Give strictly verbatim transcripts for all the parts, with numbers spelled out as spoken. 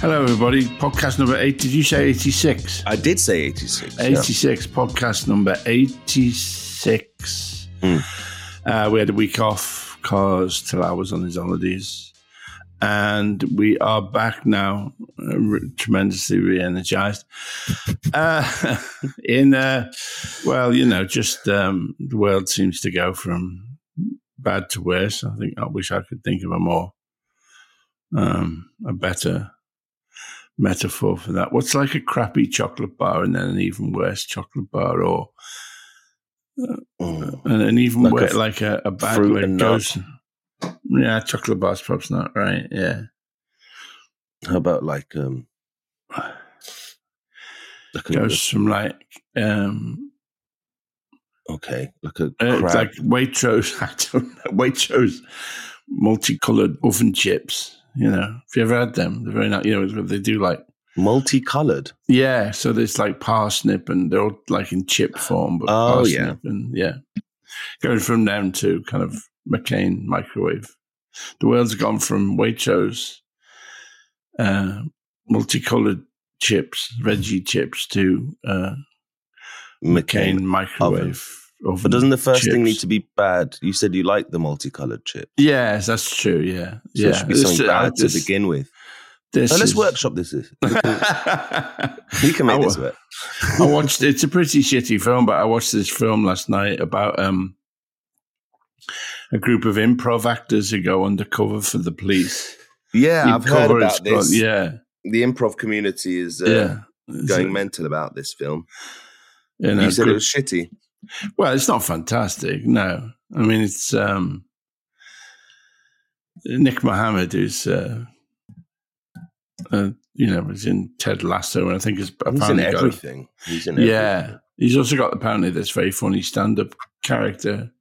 Hello, everybody. Podcast number eight. Did you say eighty-six? I did say eighty-six. eighty-six. Yeah. Podcast number eighty-six. Mm. Uh, we had a week off because Talal was on his holidays. And we are back now, uh, re- tremendously re-energized. uh, in, uh, well, you know, just um, the world seems to go from bad to worse. I think I wish I could think of a more, um, a better metaphor for that. What's like a crappy chocolate bar and then an even worse chocolate bar, or uh, mm. and an even like worse, a, like a, a bad fruit and goes. Yeah, chocolate bar's perhaps not right. Yeah. How about like um, like a, goes from like um, okay, like a uh, like Waitrose. I don't know, Waitrose multicolored oven chips. You know, have you ever had them? They're very nice. You know, they do like multicolored. Yeah, so there's like parsnip, and they're all like in chip form. But oh parsnip yeah, and yeah, going from them to kind of McCain microwave. The world's gone from Waitrose uh, multicolored chips, veggie chips, to uh, McCain, McCain microwave. Oven. But doesn't the first chips. thing need to be bad? You said you like the multicolored chips. Yes, that's true. Yeah, so yeah. it should be something this, bad uh, to this, begin with. This so let's is... workshop this. Is we can make I, this work. I watched. It's a pretty shitty film, but I watched this film last night about um, a group of improv actors who go undercover for the police. Yeah, you I've heard about this. Got, yeah, the improv community is uh, yeah. going it, mental about this film. You, know, you said good. It was shitty. Well, it's not fantastic. No, I mean it's um, Nick Mohammed, who's uh, uh, you know was in Ted Lasso, and I think is he's in everything. Got, he's in yeah. everything. He's also got apparently this very funny stand-up character,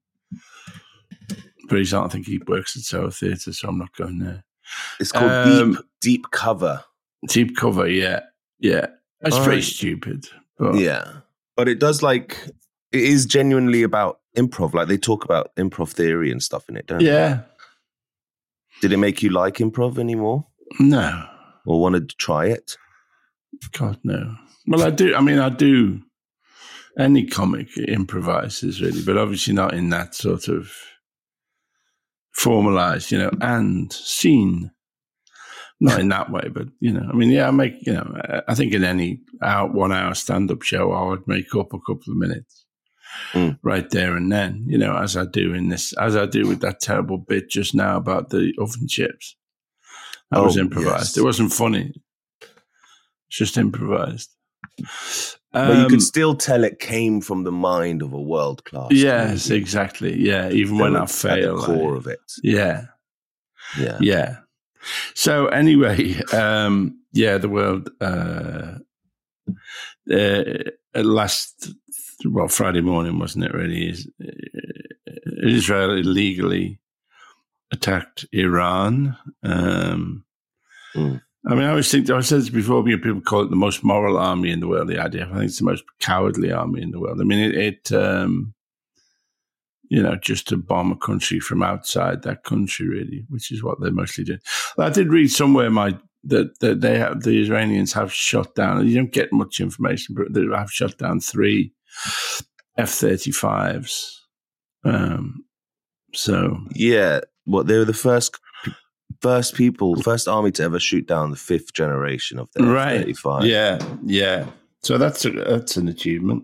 but he's not. I think he works at Soho Theatre, so I'm not going there. It's called um, Deep Deep Cover. Deep Cover, yeah, yeah. It's oh, pretty stupid, but yeah, but it does like. It is genuinely about improv. Like they talk about improv theory and stuff in it, don't yeah. they? Yeah. Did it make you like improv anymore? No. Or wanted to try it? God, no. Well, I do. I mean, I do. Any comic improvises, really, but obviously not in that sort of formalized, you know, and scene. Not in that way, but, you know, I mean, yeah, I make, you know, I think in any hour, one hour stand-up show, I would make up a couple of minutes. Mm. Right there and then, you know, as I do in this, as I do with that terrible bit just now about the oven chips. That oh, was improvised. Yes. It wasn't funny. It's just improvised. Um, but you could still tell it came from the mind of a world-class. Yes, comedian. Exactly. Yeah, even when I fail. At the core I, of it. Yeah. Yeah. Yeah. So anyway, um, yeah, the world, uh, uh, last... Well, Friday morning, wasn't it, really? Is, Israel illegally attacked Iran. Um, mm. I mean, I always think, I've said this before, people call it the most moral army in the world, the I D F. I think it's the most cowardly army in the world. I mean, it, it um, you know, just to bomb a country from outside that country, really, which is what they mostly do. Well, I did read somewhere my that, that they have, the Iranians have shot down, you don't get much information, but they have shot down three F thirty-fives. Um, so yeah, what they were the first first people, first army to ever shoot down the fifth generation of the right. F thirty-five. Yeah, yeah. So that's a, that's an achievement.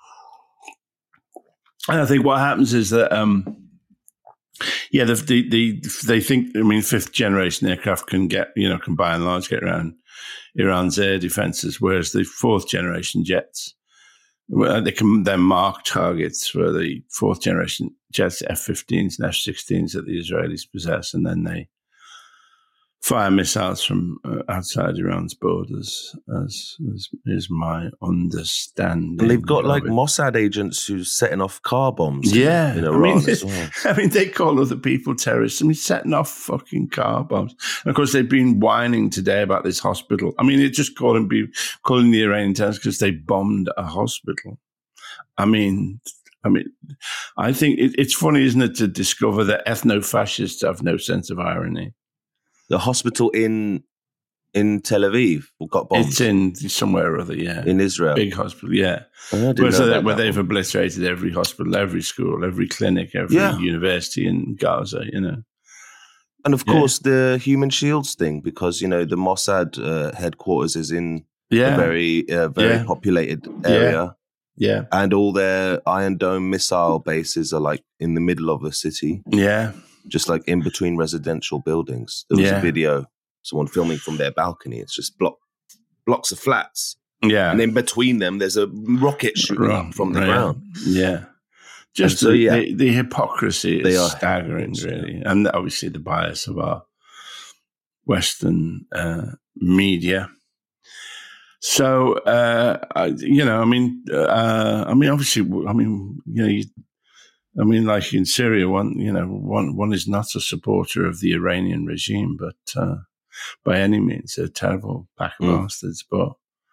And I think what happens is that um, yeah, the, the the they think I mean fifth generation aircraft can get you know can by and large get around Iran's air defenses, whereas the fourth generation jets. Well, they can then mark targets for the fourth generation jets, F fifteens and F sixteens that the Israelis possess, and then they fire missiles from uh, outside Iran's borders, as, as is my understanding. And they've got like it. Mossad agents who's setting off car bombs yeah. in, in Iran I mean, as well. I mean, they call other people terrorists. I mean, setting off fucking car bombs. And of course, they've been whining today about this hospital. I mean, it's just calling, calling the Iranian terrorists because they bombed a hospital. I mean... I mean, I think it, it's funny, isn't it, to discover that ethno-fascists have no sense of irony. The hospital in in Tel Aviv got bombed. It's in somewhere or other, yeah. In Israel. Big hospital, yeah. Oh, where so that, where they've one. obliterated every hospital, every school, every clinic, every yeah. university in Gaza, you know. And of yeah. course, the human shields thing, because, you know, the Mossad uh, headquarters is in yeah. a very, uh, very yeah. populated area. Yeah. yeah. And all their Iron Dome missile bases are like in the middle of a city. Yeah. Just like in between residential buildings. There was yeah. a video, someone filming from their balcony. It's just block, blocks of flats. Yeah. And in between them, there's a rocket shooting right. up from the right. ground. Yeah. Just so, the, yeah. the, the hypocrisy is they are staggering, really. And obviously the bias of our Western uh, media. So, uh, I, you know, I mean, uh, I mean, obviously, I mean, you know, you, I mean, like in Syria, one, you know, one, one is not a supporter of the Iranian regime, but uh, by any means, they're a terrible pack of mm. bastards. But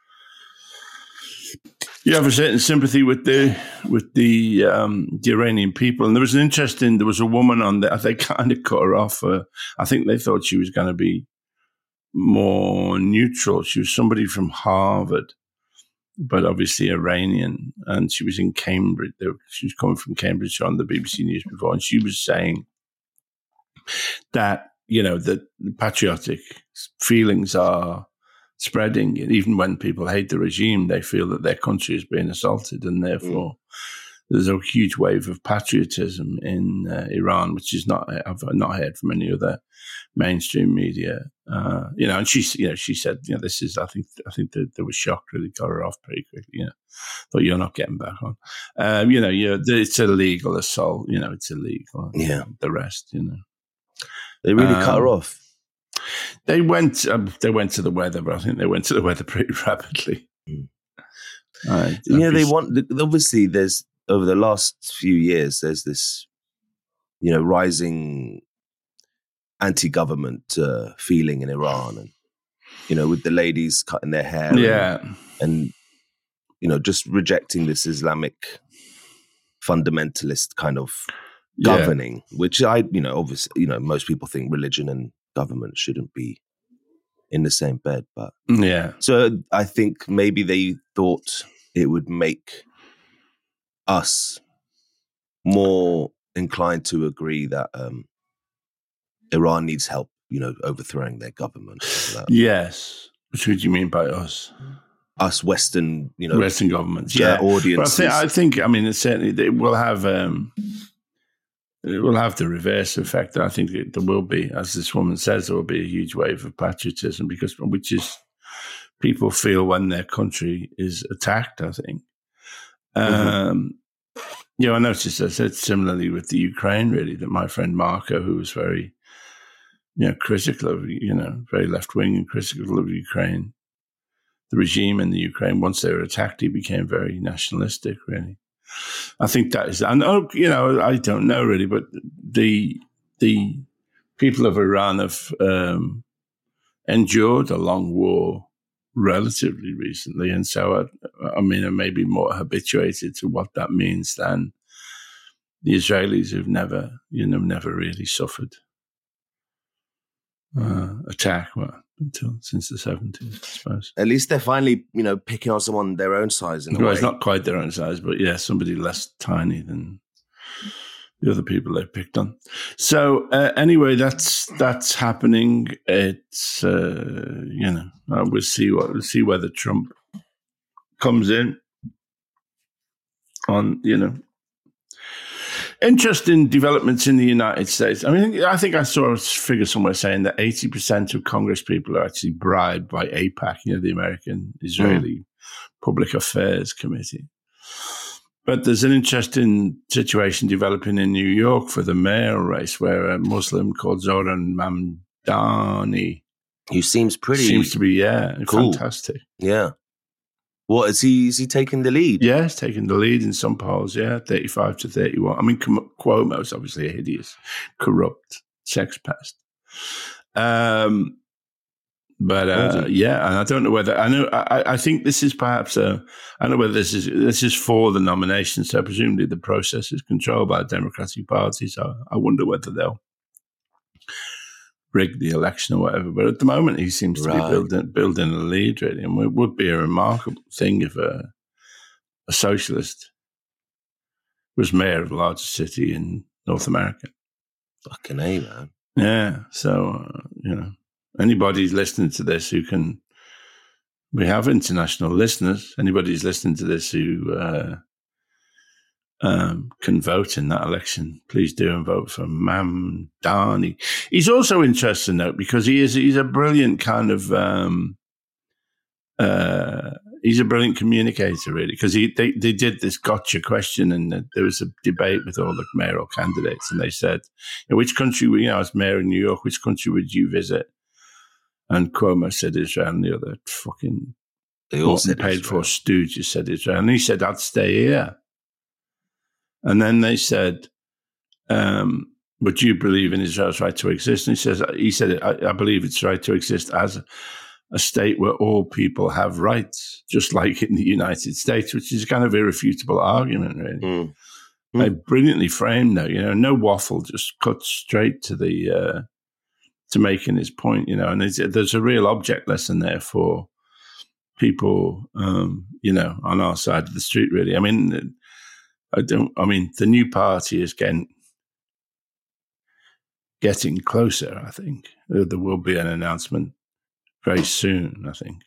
you have a certain sympathy with the with the um, the Iranian people. And there was an interesting, there was a woman on there, they kind of cut her off. Uh, I think they thought she was going to be more neutral. She was somebody from Harvard, but obviously Iranian, and she was in Cambridge. She was coming from Cambridge on the B B C News before, and she was saying that, you know, that patriotic feelings are spreading, and even when people hate the regime, they feel that their country is being assaulted, and therefore mm. there's a huge wave of patriotism in uh, Iran, which is not I've not heard from any other mainstream media. Uh, you know, and she, you know, she said, you know, this is. I think, I think that they were shocked, really got her off pretty quickly. You know, thought you're not getting back on. Um, you know, you it's illegal assault. You know, it's illegal. Yeah, the rest, you know, they really um, cut her off. They went. Um, they went to the weather, but I think they went to the weather pretty rapidly. Mm. Uh, yeah, they want. Obviously, there's over the last few years, there's this, you know, rising anti-government uh, feeling in Iran, and you know, with the ladies cutting their hair, yeah, and, and you know, just rejecting this Islamic fundamentalist kind of governing, yeah. which I, you know, obviously, you know, most people think religion and government shouldn't be in the same bed, but yeah. So I think maybe they thought it would make us more inclined to agree that um, Iran needs help, you know, overthrowing their government. Yes. Which would you mean by us? Us Western, you know, Western governments, yeah. Audiences. But I think, I think, I mean, it's certainly it will have, um, it will have the reverse effect. I think it, there will be, as this woman says, there will be a huge wave of patriotism, because which is people feel when their country is attacked. I think. Mm-hmm. Um, you know, I noticed I said similarly with the Ukraine. Really, that my friend Marco, who was very, you know, critical of, you know, very left wing and critical of Ukraine, the regime in the Ukraine, once they were attacked, he became very nationalistic, really. I think that is, and oh, you know, I don't know really, but the the people of Iran have um, endured a long war relatively recently, and so I, I mean, I may be more habituated to what that means than the Israelis, who've never, you know, never really suffered uh, attack. Well, until since the seventies, I suppose. At least they're finally, you know, picking on someone their own size in a well, way. It's not quite their own size, but yeah, somebody less tiny than the other people they picked on. So uh, anyway, that's that's happening. It's uh, you know, uh, we'll see what we'll see whether Trump comes in on, you know. Interesting developments in the United States. I mean, I think I saw a figure somewhere saying that eighty percent of Congress people are actually bribed by AIPAC, you know, the American Israeli mm. Public Affairs Committee. But there's an interesting situation developing in New York for the mayor race, where a Muslim called Zoran Mamdani, who seems pretty, seems to be, yeah, cool. fantastic. Yeah. What is he? Is he taking the lead? Yeah, he's taking the lead in some polls. Yeah, thirty-five to thirty-one. I mean, Cuomo's obviously a hideous, corrupt sex pest. Um, but uh, yeah, and I don't know whether I know. I, I think this is perhaps a. I don't know whether this is this is for the nomination. So presumably the process is controlled by the Democratic Party. So I wonder whether they'll rig the election or whatever. But at the moment, he seems to Right. be building building a lead, really. And it would be a remarkable thing if a, a socialist was mayor of the largest city in North America. Fucking A, man. Yeah. So, uh, you know, anybody listening to this who can, we have international listeners. Anybody who's listening to this who uh, um, can vote in that election, please do and vote for Mamdani. He's also interesting, though, because he is he's a brilliant kind of um, uh, he's a brilliant communicator, really, because he they, they did this gotcha question, and there was a debate with all the mayoral candidates, and they said, you know, which country, you know, as mayor in New York, which country would you visit? And Cuomo said Israel, and the other fucking They all said paid Israel. for stooges said Israel, and he said, I'd stay here. And then they said, um, would you believe in Israel's right to exist? And he says, he said, I, I believe it's right to exist as a, a state where all people have rights, just like in the United States, which is a kind of irrefutable argument, really. Mm. They brilliantly framed though, you know, no waffle, just cut straight to the, uh, to making his point, you know, and there's, there's a real object lesson there for people, um, you know, on our side of the street, really. I mean, I don't, I mean, the new party is getting, getting closer, I think. There will be an announcement very soon, I think.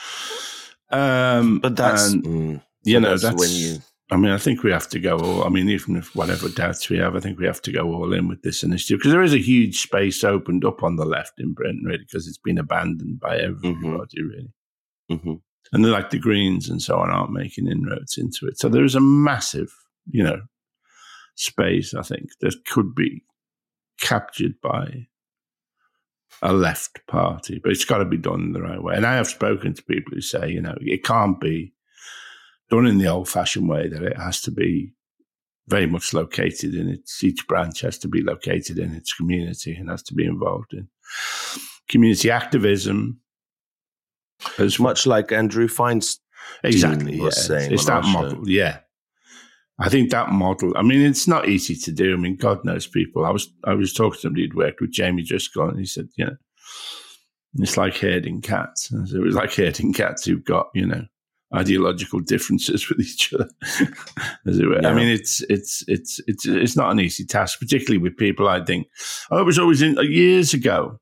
Um, But that's, and, mm, you know, that's that's, when you. I mean, I think we have to go all, I mean, even if whatever doubts we have, I think we have to go all in with this initiative because there is a huge space opened up on the left in Britain, really, because it's been abandoned by everybody, mm-hmm. really. Mm-hmm. And they're like the Greens and so on aren't making inroads into it. So there is a massive, you know, space, I think, that could be captured by a left party, but it's got to be done in the right way. And I have spoken to people who say, you know, it can't be done in the old-fashioned way, that it has to be very much located in its, each branch has to be located in its community and has to be involved in community activism. As much like Andrew Feinstein exactly, was yeah. saying. It's that model, yeah. I think that model, I mean, it's not easy to do. I mean, God knows people. I was I was talking to somebody who'd worked with Jamie Driscoll, and he said, you know, it's like herding cats. And it was like herding cats who've got, you know, ideological differences with each other, as it were. Yeah. I mean, it's it's it's it's it's not an easy task, particularly with people. I think I was always in years ago.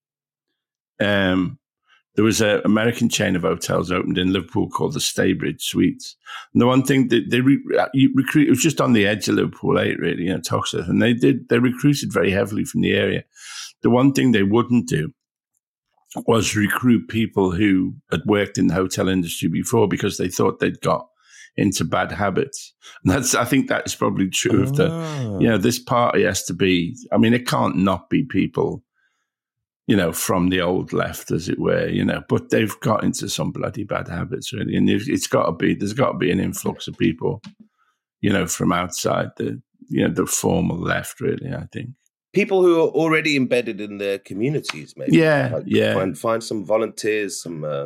Um, there was an American chain of hotels opened in Liverpool called the Staybridge Suites. And the one thing that they re- you recruit, it was just on the edge of Liverpool eight, really, you know, Toxteth, and they did they recruited very heavily from the area. The one thing they wouldn't do was recruit people who had worked in the hotel industry before because they thought they'd got into bad habits. And that's, I think that is probably true oh. of the, you know, this party has to be, I mean, it can't not be people, you know, from the old left, as it were, you know, but they've got into some bloody bad habits, really. And it's got to be, there's got to be an influx of people, you know, from outside the, you know, the formal left, really, I think. People who are already embedded in their communities, maybe. Yeah, like yeah. Find, find some volunteers, some uh,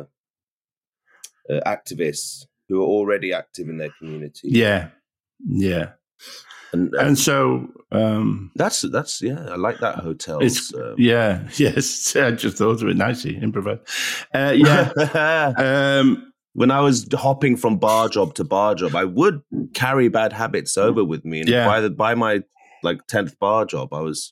uh, activists who are already active in their community. Yeah, yeah. And, and, and so um, that's that's yeah, I like that hotel. It's um, yeah, yes. I just thought of it nicely, improvise. Uh, yeah. um, when I was hopping from bar job to bar job, I would carry bad habits over with me, and yeah. by the by my like tenth bar job, I was,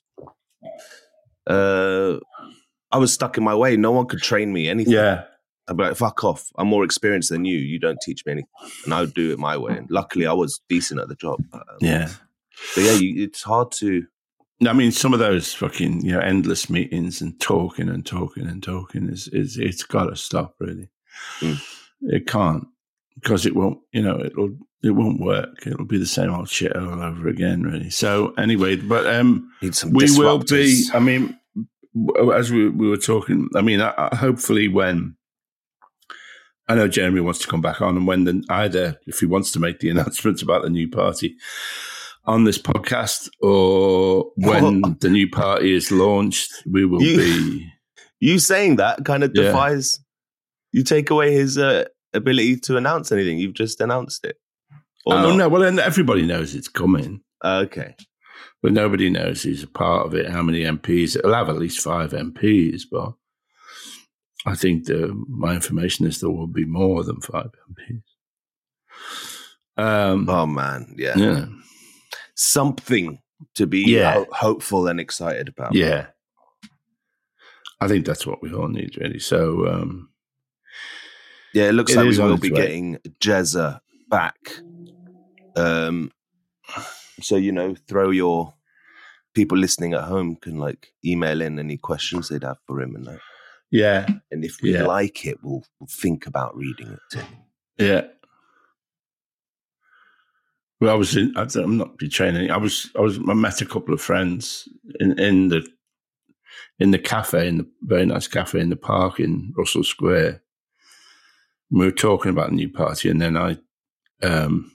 uh, I was stuck in my way. No one could train me anything. Yeah, I'd be like, "Fuck off! I'm more experienced than you. You don't teach me anything." And I would do it my way. And luckily, I was decent at the job. But, um, yeah, but yeah, you, it's hard to. I mean, some of those fucking you know endless meetings and talking and talking and talking is is it's got to stop. Really, mm. It can't because it won't. You know, it'll. It won't work. It'll be the same old shit all over again, really. So anyway, but um, we will be, I mean, as we, we were talking, I mean, I, I, hopefully when, I know Jeremy wants to come back on, and when the, either, if he wants to make the announcements about the new party on this podcast, or when the new party is launched, we will you, be. You saying that kind of defies, yeah. You take away his uh, ability to announce anything. You've just announced it. Oh, not? no. Well, then everybody knows it's coming. Uh, okay. but nobody knows he's a part of it. How many M Ps? It'll have at least five M Ps, but I think the, my information is there will be more than five M Ps. Um, oh man, yeah, yeah, something to be Yeah. ho- hopeful and excited about. yeah. I think that's what we all need, really. So, um, Yeah, it looks It like is we on will its be way. getting Jezza back. Um, so, you know, throw your people listening at home can like email in any questions they'd have for him and that. yeah, And if we Yeah. like it, we'll, we'll think about reading it too. yeah. Well, I was in, I don't- I'm not betraying any. I was, I was, I met a couple of friends in, in the, in the cafe, in the very nice cafe in the park in Russell Square. We were talking about the new party, and then I, um,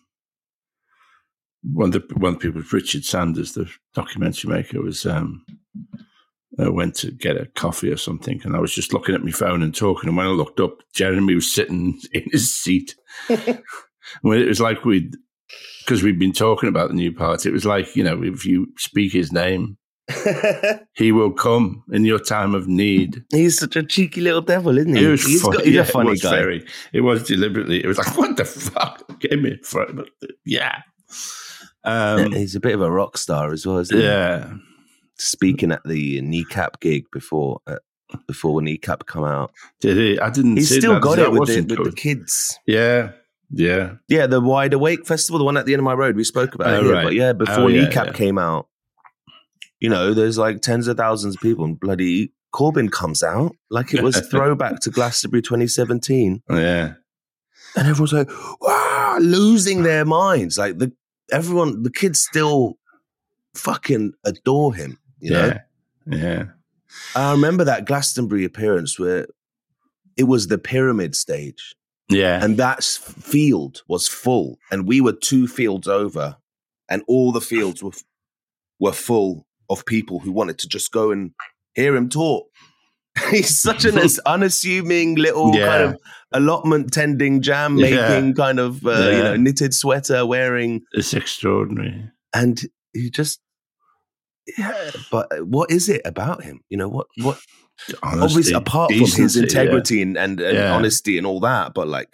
one of the one of the people was Richard Sanders, the documentary maker, was um, uh, went to get a coffee or something, and I was just looking at my phone and talking. And when I looked up, Jeremy was sitting in his seat. Well, it was like we'd because we'd been talking about the new party. It was like, you know, if you speak his name, he will come in your time of need. He's such a cheeky little devil, isn't he? It was he's fun- got, he's yeah, a funny it was guy. Very, it was deliberately. It was like, what the fuck? Give me for it. But yeah. Um, He's a bit of a rock star as well, isn't he? yeah. Speaking at the Kneecap gig before uh, before Kneecap come out. Did he? I didn't He's see still that. got That it with, the, wasn't with the good. kids. Yeah. Yeah. Yeah, the Wide Awake Festival, the one at the end of my road. We spoke about Oh, it here. right. But yeah, before Oh, yeah, Kneecap yeah. came out, you know, there's like tens of thousands of people and bloody Corbyn comes out like it was throwback to Glastonbury twenty seventeen. Yeah. And everyone's like, wow, losing their minds. Like the everyone, the kids still fucking adore him, you know? Yeah. Yeah. I remember that Glastonbury appearance where it was the pyramid stage. Yeah. And that s- field was full, and we were two fields over, and all the fields were f- were full of people who wanted to just go and hear him talk. He's such an as- unassuming little Yeah. kind of allotment tending, jam making Yeah. kind of uh, Yeah. you know knitted sweater wearing, It's extraordinary. and he just yeah. But what is it about him? You know what what. Honesty, Obviously, apart from his decency, integrity and, and, and Yeah. honesty and all that, but like,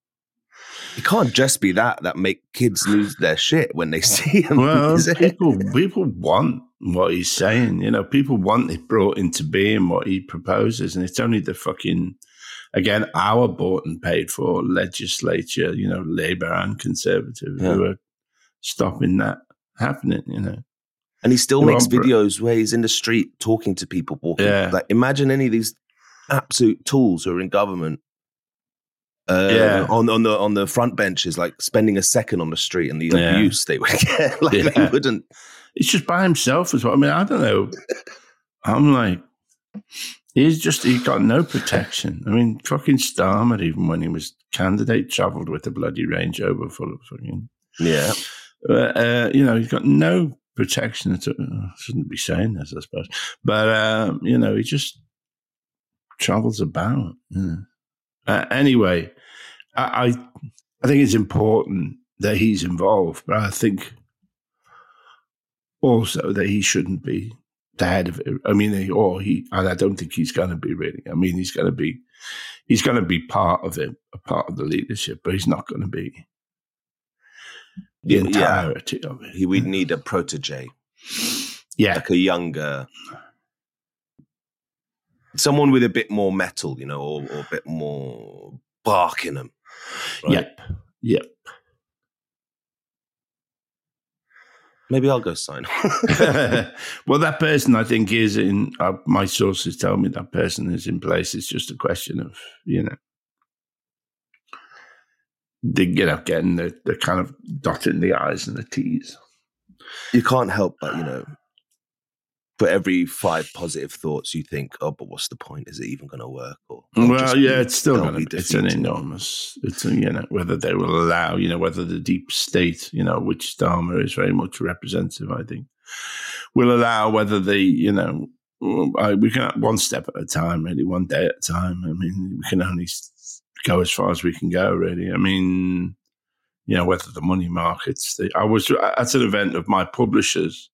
it can't just be that that make kids lose their shit when they see him. Yeah. Well, is it? people people want what he's saying. You know, people want it brought into being what he proposes, and it's only the fucking again our bought and paid for legislature, you know, Labour and Conservative, Yeah. who are stopping that happening. You know. And he still They makes want br- videos where he's in the street talking to people, walking. Yeah. Like, imagine any of these absolute tools who are in government. Uh, Yeah. on on the on the front benches, like spending a second on the street and the Yeah. abuse they would get, like they Yeah. wouldn't. It's just by himself as well. I mean, I don't know. I'm like, he's just, he got no protection. I mean, fucking Starmer, even when he was candidate, travelled with a bloody Range Rover full of fucking, Yeah, uh, uh, you know, he's got no protection. At all. I shouldn't be saying this, I suppose. But, um, you know, he just travels about. You know. Uh, anyway, I, I, I think it's important that he's involved, but I think also that he shouldn't be the head of it. I mean, he, or he, and I don't think he's going to be really. I mean, he's going to be, he's going to be part of it, a part of the leadership, but he's not going to be the Yeah, entirety of it. he would need a protege, Yeah, like a younger, someone with a bit more metal, you know, or, or a bit more bark in them. Right? yep, yep. Maybe I'll go sign. Well, that person, I think, is in. Uh, my sources tell me that person is in place. It's just a question of, you know, the, you know, getting the, the kind of dotting the I's and the T's. You can't help but, you know, for every five positive thoughts, you think, oh, but what's the point? Is it even going to work? Or I'll Well, just yeah, be- it's still I'll going be to. It's an defeated. enormous. It's a, you know, whether they will allow, you know, whether the deep state, you know, which Starmer is very much representative, I think, will allow whether they, you know, I, we can one step at a time, really, one day at a time. I mean, we can only s- go as far as we can go, really. I mean, you know, whether the money markets. The, I was at an event of my publishers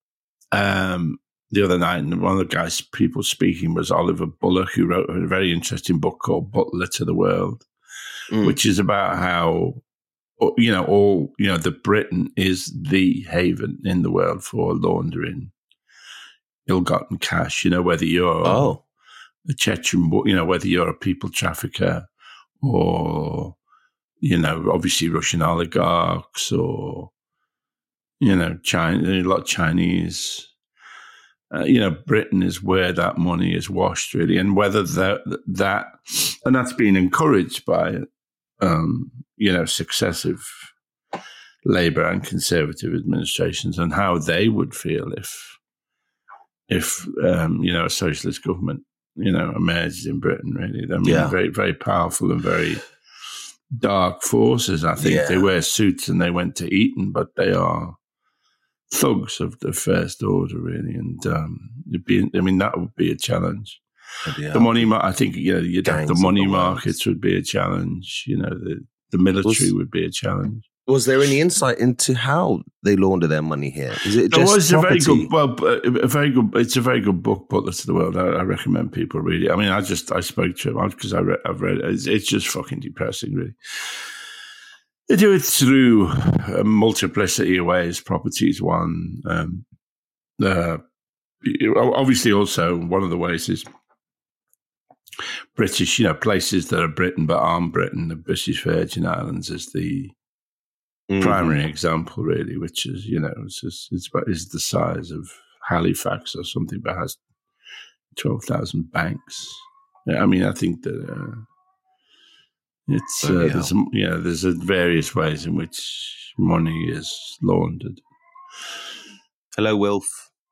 um, the other night, and one of the guys, people speaking was Oliver Bullock, who wrote a very interesting book called Butler to the World, mm. which is about how, you know, all, you know, that Britain is the haven in the world for laundering ill-gotten cash, you know, whether you're oh. a Chechen, you know, whether you're a people trafficker or, you know, obviously Russian oligarchs or, you know, China, a lot of Chinese. Uh, you know, Britain is where that money is washed, really, and whether that that and that's been encouraged by, um, you know, successive Labour and Conservative administrations, and how they would feel if, if um, you know, a socialist government, you know, emerged in Britain. Really, I mean, yeah. very, very powerful and very dark forces. I think yeah. they wear suits and they went to Eton, but they are thugs of the first order, really, and um, it'd be, I mean, that would be a challenge. Yeah. The money, I think, you know, you'd have the money the markets would be a challenge. You know, the the military was, would be a challenge. Was there any insight into how they launder their money here? Is it just it was property? a very good, well, a very good. It's a very good book, Butler to the World. I, I recommend people read it. I mean, I just I spoke to him because I read, I've read it. It's, it's just fucking depressing, really. They do it through a multiplicity of ways. Property is one. Um, uh, obviously, also one of the ways is British, you know, places that are Britain but aren't Britain. The British Virgin Islands is the mm-hmm. primary example, really, which is, you know, it's just, it's is the size of Halifax or something, but has twelve thousand banks. I mean, I think that. Uh, It's uh, yeah. there's yeah there's a various ways in which money is laundered. Hello, Wilf.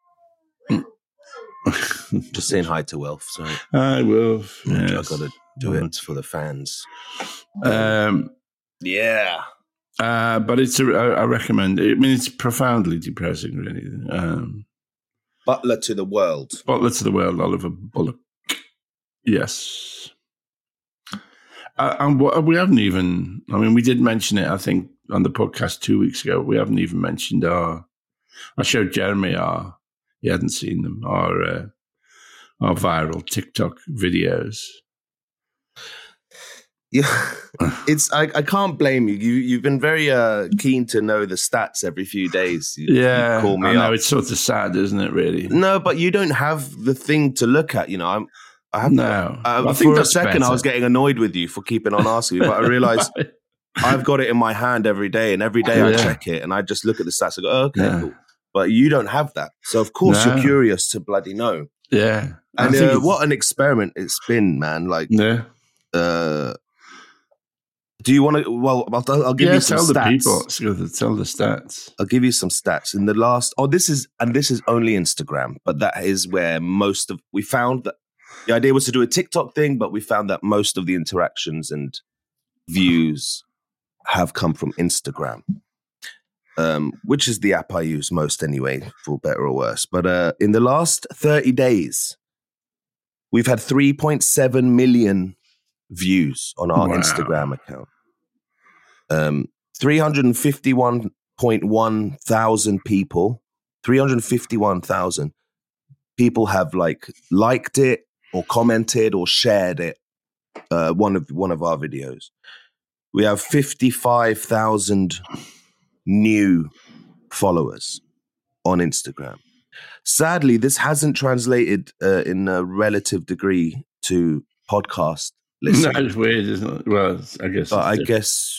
Just saying hi to Wilf. Sorry. Hi, Wilf. Yes. I've got to do it for the fans. Um, yeah. Uh, but it's a, I, I recommend it. I mean, it's profoundly depressing, really. Um, Butler to the World. Butler to the World, Oliver Bullock. Yes. Uh, and we haven't even, I mean, we did mention it, I think, on the podcast two weeks ago. We haven't even mentioned our, I showed Jeremy our, he hadn't seen them, our, uh, our viral TikTok videos. Yeah, it's, I, I can't blame you. you. You've been very uh, keen to know the stats every few days. You, yeah, you call me I know, up. it's sort of sad, isn't it, really? No, but you don't have the thing to look at, you know, I'm, I have no. Uh, well, I for a second, better. I was getting annoyed with you for keeping on asking me, but I realized I've got it in my hand every day, and every day I yeah. check it, and I just look at the stats and go, oh, okay, yeah. cool. But you don't have that. So, of course, no. you're curious to bloody know. Yeah. And uh, what an experiment it's been, man. Like, yeah. uh, do you want to, well, I'll, I'll give yeah, you some tell stats. the people, tell the stats. I'll give you some stats. In the last, oh, this is, and this is only Instagram, but that is where most of, we found that, the idea was to do a TikTok thing, but we found that most of the interactions and views have come from Instagram, um, which is the app I use most anyway, for better or worse. But uh, in the last thirty days, we've had three point seven million views on our wow. Instagram account. Um, three hundred fifty-one point one thousand people, three hundred fifty-one thousand people have like liked it, or commented or shared it, uh, one of one of our videos. We have fifty-five thousand new followers on Instagram. Sadly, this hasn't translated uh, in a relative degree to podcast listening. That's weird, isn't it? Well, I guess. But I guess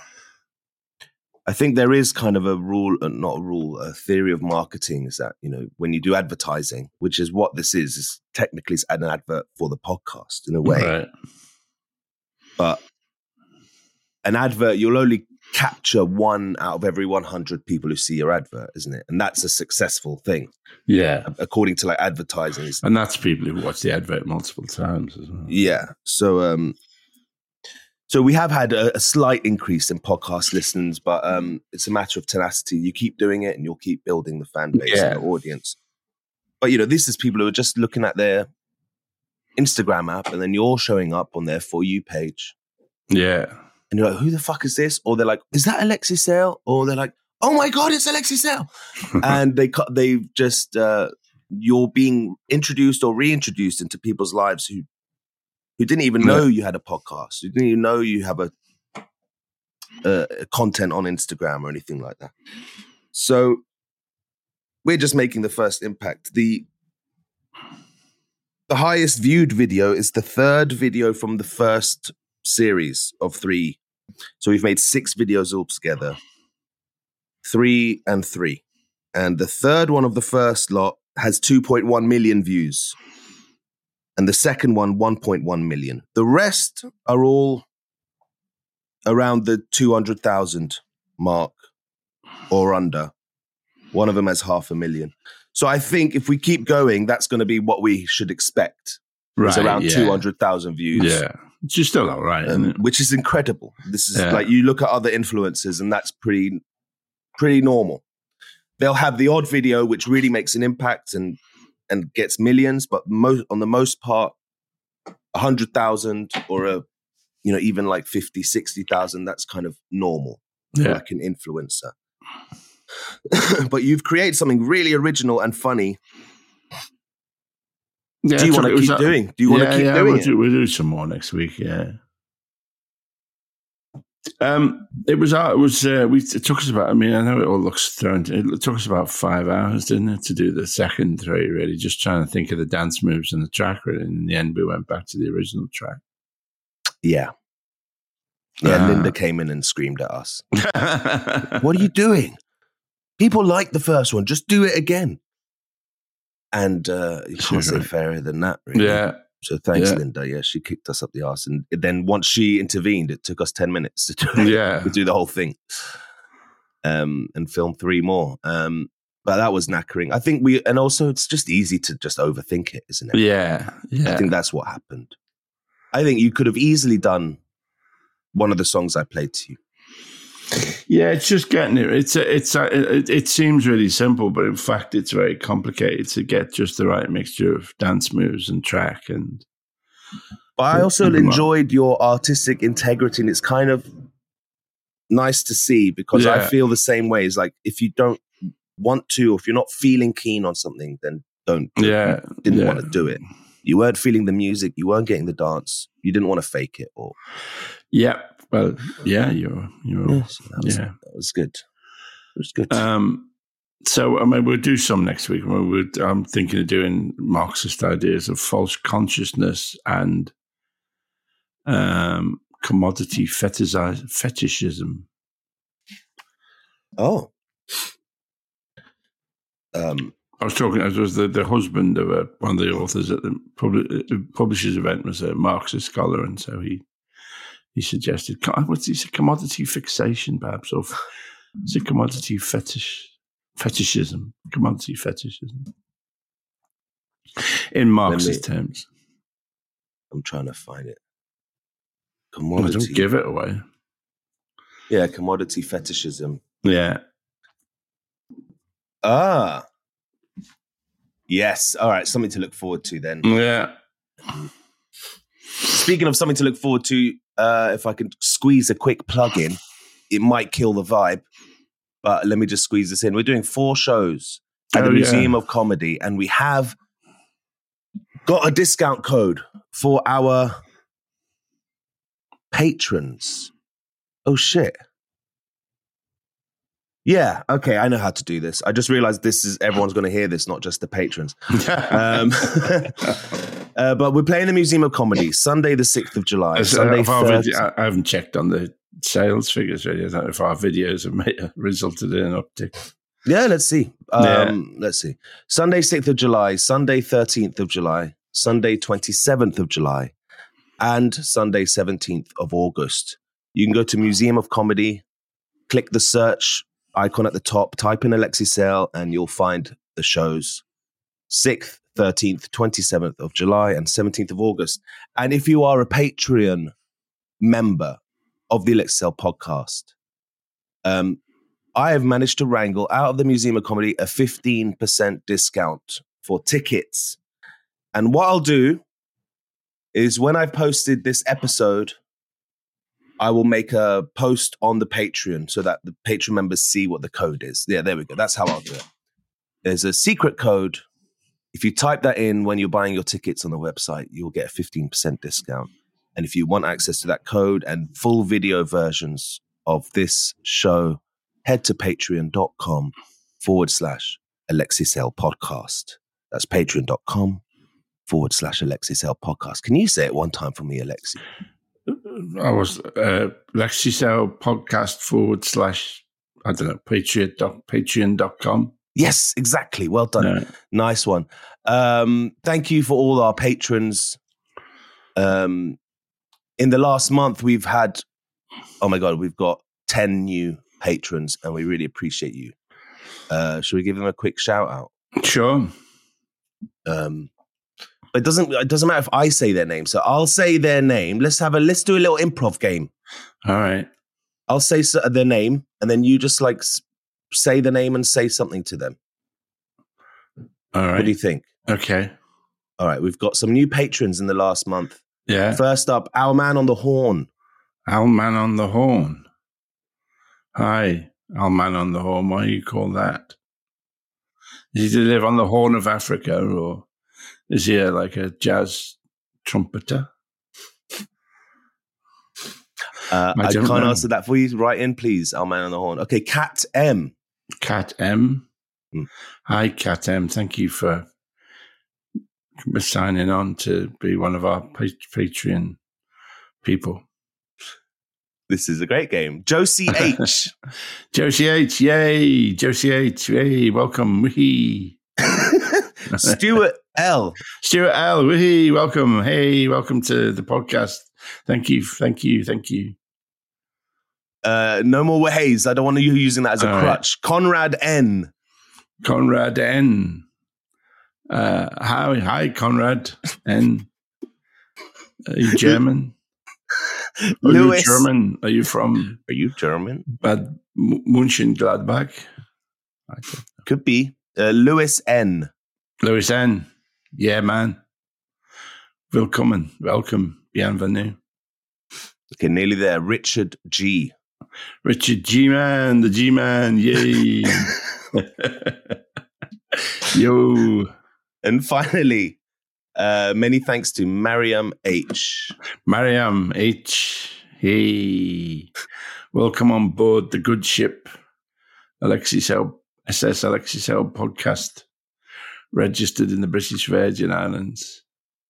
I think there is kind of a rule, uh, not a rule, a theory of marketing is that, you know, when you do advertising, which is what this is, is technically it's an advert for the podcast in a way. Right. But an advert, you'll only capture one out of every one hundred people who see your advert, isn't it? And that's a successful thing. Yeah. According to like advertising. And that's people who watch the advert multiple times as well. Yeah. So, um, So we have had a, a slight increase in podcast listens, but um, it's a matter of tenacity. You keep doing it and you'll keep building the fan base yeah. and the audience. But, you know, this is people who are just looking at their Instagram app and then you're showing up on their For You page. Yeah. And you're like, who the fuck is this? Or they're like, is that Alexis Sale? Or they're like, oh my God, it's Alexei Sayle. And they they've just, uh, you're being introduced or reintroduced into people's lives who, who didn't even know yeah. you had a podcast, who didn't even know you have a, uh, content on Instagram or anything like that. So we're just making the first impact. The The highest viewed video is the third video from the first series of three. So we've made six videos altogether, three and three. And the third one of the first lot has two point one million views. And the second one, one point one million. The rest are all around the two hundred thousand mark or under. One of them has half a million. So I think if we keep going, that's going to be what we should expect. Right, it's around yeah. two hundred thousand views. Yeah, which is still all right, um, isn't it? Which is incredible. This is yeah. like, you look at other influencers and that's pretty, pretty normal. They'll have the odd video which really makes an impact and and gets millions, but most on the most part, one hundred thousand or a, you know, even like fifty, sixty thousand, that's kind of normal. Yeah. Like an influencer. But you've created something really original and funny. Yeah, do you want to keep that, doing? Do you want yeah, to keep yeah, doing we'll it? Do, we'll do some more next week. Yeah. Um, it was. It was. Uh, we it took us about. I mean, I know it all looks thrown. It took us about five hours, didn't it, to do the second three? Really, just trying to think of the dance moves and the track. Really, and in the end, we went back to the original track. Yeah. Yeah. Uh, Linda came in and screamed at us. What are you doing? People like the first one. Just do it again. And uh, you can't say fairer than that, really. Yeah. So thanks, yeah. Linda. Yeah, she kicked us up the arse. And then once she intervened, it took us ten minutes to do, yeah. to do the whole thing um, and film three more. Um, but that was knackering. I think we, and also it's just easy to just overthink it, isn't it? Yeah. yeah. I think that's what happened. I think you could have easily done one of the songs I played to you. Yeah, it's just getting it. It's a, it's a, it, it seems really simple, but in fact, it's very complicated to get just the right mixture of dance moves and track. And but I also enjoyed your artistic integrity, and it's kind of nice to see because yeah. I feel the same way. It's like if you don't want to, or if you're not feeling keen on something, then don't. Do yeah, it. You didn't yeah. want to do it. You weren't feeling the music. You weren't getting the dance. You didn't want to fake it, or yeah. Well, yeah, you're, you're, yes, that was, yeah, that was good. It was good. Um, so, I mean, we'll do some next week. We'll, I'm thinking of doing Marxist ideas of false consciousness and um, commodity fetishize, fetishism. Oh, um, I was talking. I was the, the husband of a, one of the authors at the pub, publishers event was a Marxist scholar, and so he. He suggested, what's he said, commodity fixation, perhaps, or is it commodity fetish, fetishism, commodity fetishism, in Marxist me, terms. I'm trying to find it. Commodity. Well, don't give it away. Yeah, commodity fetishism. Yeah. Ah. Yes. All right. Something to look forward to then. Yeah. Speaking of something to look forward to, uh, if I can squeeze a quick plug in, it might kill the vibe, but let me just squeeze this in. We're doing four shows at oh, the Museum yeah. of Comedy, and we have got a discount code for our patrons. Oh, shit. Yeah, okay, I know how to do this. I just realized this is everyone's going to hear this, not just the patrons. um, uh, but we're playing the Museum of Comedy Sunday, the sixth of July. Uh, Sunday, vid- I haven't checked on the sales figures really. I don't know if our videos have made, resulted in an uptick. Yeah, let's see. Um, yeah. Let's see. Sunday, sixth of July, Sunday, thirteenth of July, Sunday, twenty-seventh of July, and Sunday, seventeenth of August. You can go to Museum of Comedy, click the search icon at the top, type in Alexei Sayle, and you'll find the shows sixth, thirteenth, twenty-seventh of July, and seventeenth of August. And if you are a Patreon member of the Alexei Sayle podcast, um, I have managed to wrangle out of the Museum of Comedy a fifteen percent discount for tickets. And what I'll do is when I've posted this episode, I will make a post on the Patreon so that the Patreon members see what the code is. Yeah, there we go. That's how I'll do it. There's a secret code. If you type that in when you're buying your tickets on the website, you'll get a fifteen percent discount. And if you want access to that code and full video versions of this show, head to patreon.com forward slash Alexis L podcast. That's patreon.com forward slash Alexis L podcast. Can you say it one time for me, Alexi? I was uh, Alexis L podcast forward slash, I don't know, patreon dot, patreon dot com. Yes, exactly. Well done. No. Nice one. Um, thank you for all our patrons. Um, in the last month, we've had, oh my God, we've got ten new patrons and we really appreciate you. Uh, should we give them a quick shout out? Sure. Um, it doesn't, it doesn't matter if I say their name. So I'll say their name. Let's have a, let's do a little improv game. All right. I'll say their name and then you just like say the name and say something to them. All right. What do you think? Okay. All right. We've got some new patrons in the last month. Yeah. First up, Our Man on the Horn. Our Man on the Horn. Hi, Our Man on the Horn. Why do you call that? Does he live on the Horn of Africa or is he a, like a jazz trumpeter? Uh, I, I can't know. answer that for you. Write in, please. Our Man on the Horn. Okay, Cat M. Cat M. Hmm. Hi, Cat M. Thank you for signing on to be one of our Patreon people. This is a great game. Josie H. Josie H. Yay. Josie H. Yay. Welcome. Wee. Stuart L. Stuart L. Wee. Welcome. Hey, welcome to the podcast. Thank you. Thank you. Thank you. Uh, no more ways. I don't want you using that as a All crutch. Right. Conrad N. Conrad N. Uh, hi, hi, Conrad N. Are you German? Are Lewis. you German? Are you from? Are you German? Bad Mönchengladbach? Could be. Uh, Lewis N. Lewis N. Yeah, man. Willkommen. Welcome. Bienvenue. Okay, nearly there. Richard G. Richard G. Man. The G. Man. Yay. Yo. And finally, uh, many thanks to Mariam H. Mariam H. Hey. Welcome on board the good ship. Alexis L. S S Alexis L. podcast. Registered in the British Virgin Islands.